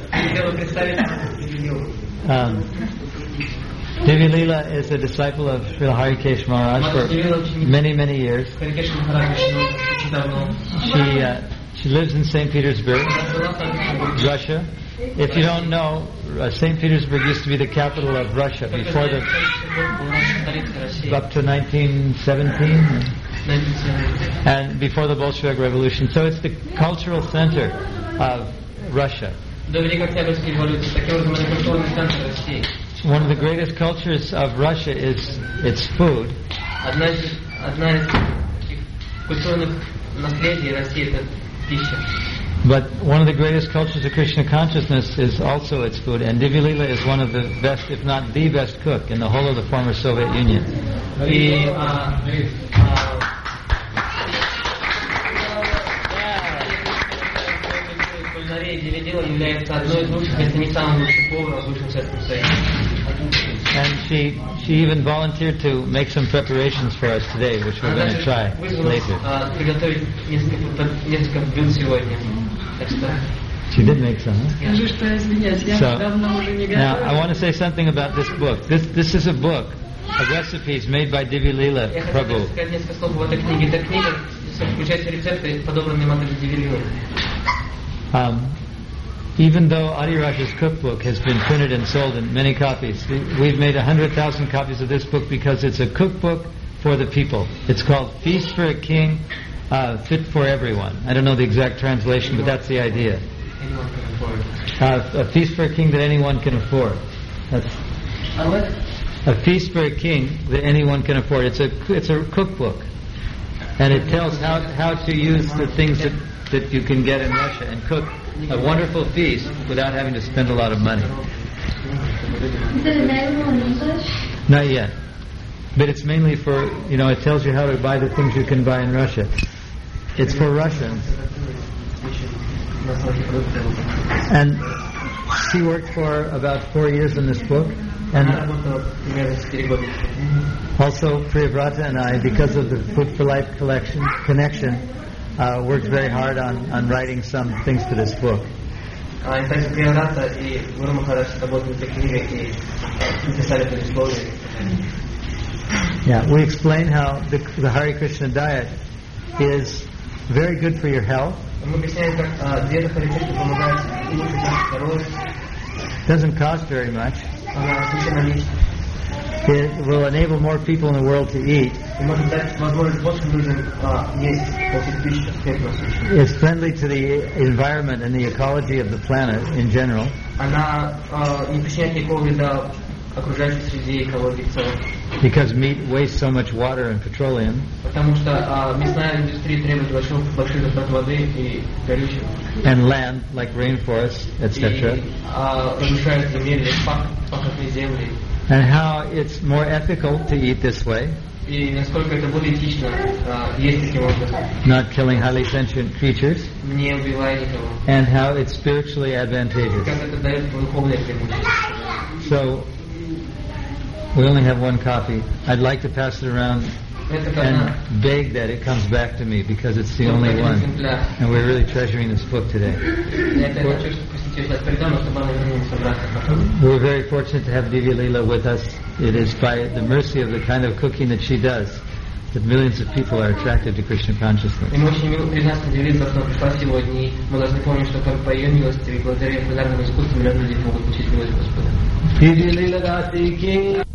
Um, Divya Leela is a disciple of Srila Harikesh Maharaj for many, many years. She uh, she lives in Saint Petersburg, Russia. If you don't know, uh, Saint Petersburg used to be the capital of Russia before the up to nineteen seventeen, and before the Bolshevik Revolution. So it's the cultural center of Russia. One of the greatest cultures of Russia is its food. But one of the greatest cultures of Krishna consciousness is also its food, and Divya Leela is one of the best, if not the best cook in the whole of the former Soviet Union. И, а, а, кулинария Девидела является одной из лучших, если не самым лучшим поваром в лучшем Советском Союзе. And she she even volunteered to make some preparations for us today, which we're going to try later. Приготовить несколько несколько блюд сегодня. Так что. She did make some. Huh? So, now I want to say something about this book. This this is a book of recipes made by Divya Leela Prabhu. Um, even though Adiraj's cookbook has been printed and sold in many copies, we've made a hundred thousand copies of this book because it's a cookbook for the people. It's called Feast for a King, uh, Fit for Everyone. I don't know the exact translation, but that's the idea. Uh, a feast for a king that anyone can afford. That's a feast for a king that anyone can afford. It's a it's a cookbook, and it tells how how to use the things that, that you can get in Russia and cook a wonderful feast without having to spend a lot of money. Is it available in English? Not yet, but it's mainly for, you know, it tells you how to buy the things you can buy in Russia. It's for Russians. And she worked for about four years in this book, and also Priyavrata and I, because of the Food for Life collection connection, uh, worked very hard on, on writing some things for this book. Yeah, we explain how the, the Hare Krishna diet is very good for your health. Doesn't cost very much. It will enable more people in the world to eat. It's friendly to the environment and the ecology of the planet in general. окружающей среде, экологии в целом. Because meat wastes so much water and petroleum. Потому что а, мясная индустрия требует больших, больших затрат воды и горючего. And land, like rainforests, et cetera. И а, разрушает земли, пахотные земли. And how it's more ethical to eat this way. И насколько это более этично а, есть таким образом. Not killing highly sentient creatures. Не убивая никого. And how it's spiritually advantageous. Как это дает духовное преимущество. So, we only have one copy. I'd like to pass it around and beg that it comes back to me because it's the only one. And we're really treasuring this book today. We're very fortunate to have Divya Leela with us. It is by the mercy of the kind of cooking that she does that millions of people are attracted to Krishna consciousness. И мы очень признательны Деве за то, что она пришла сегодня. И мы должны помнить, что только по ее милости и благодаря кулинарному искусству миллионы людей могут учить милость Господа.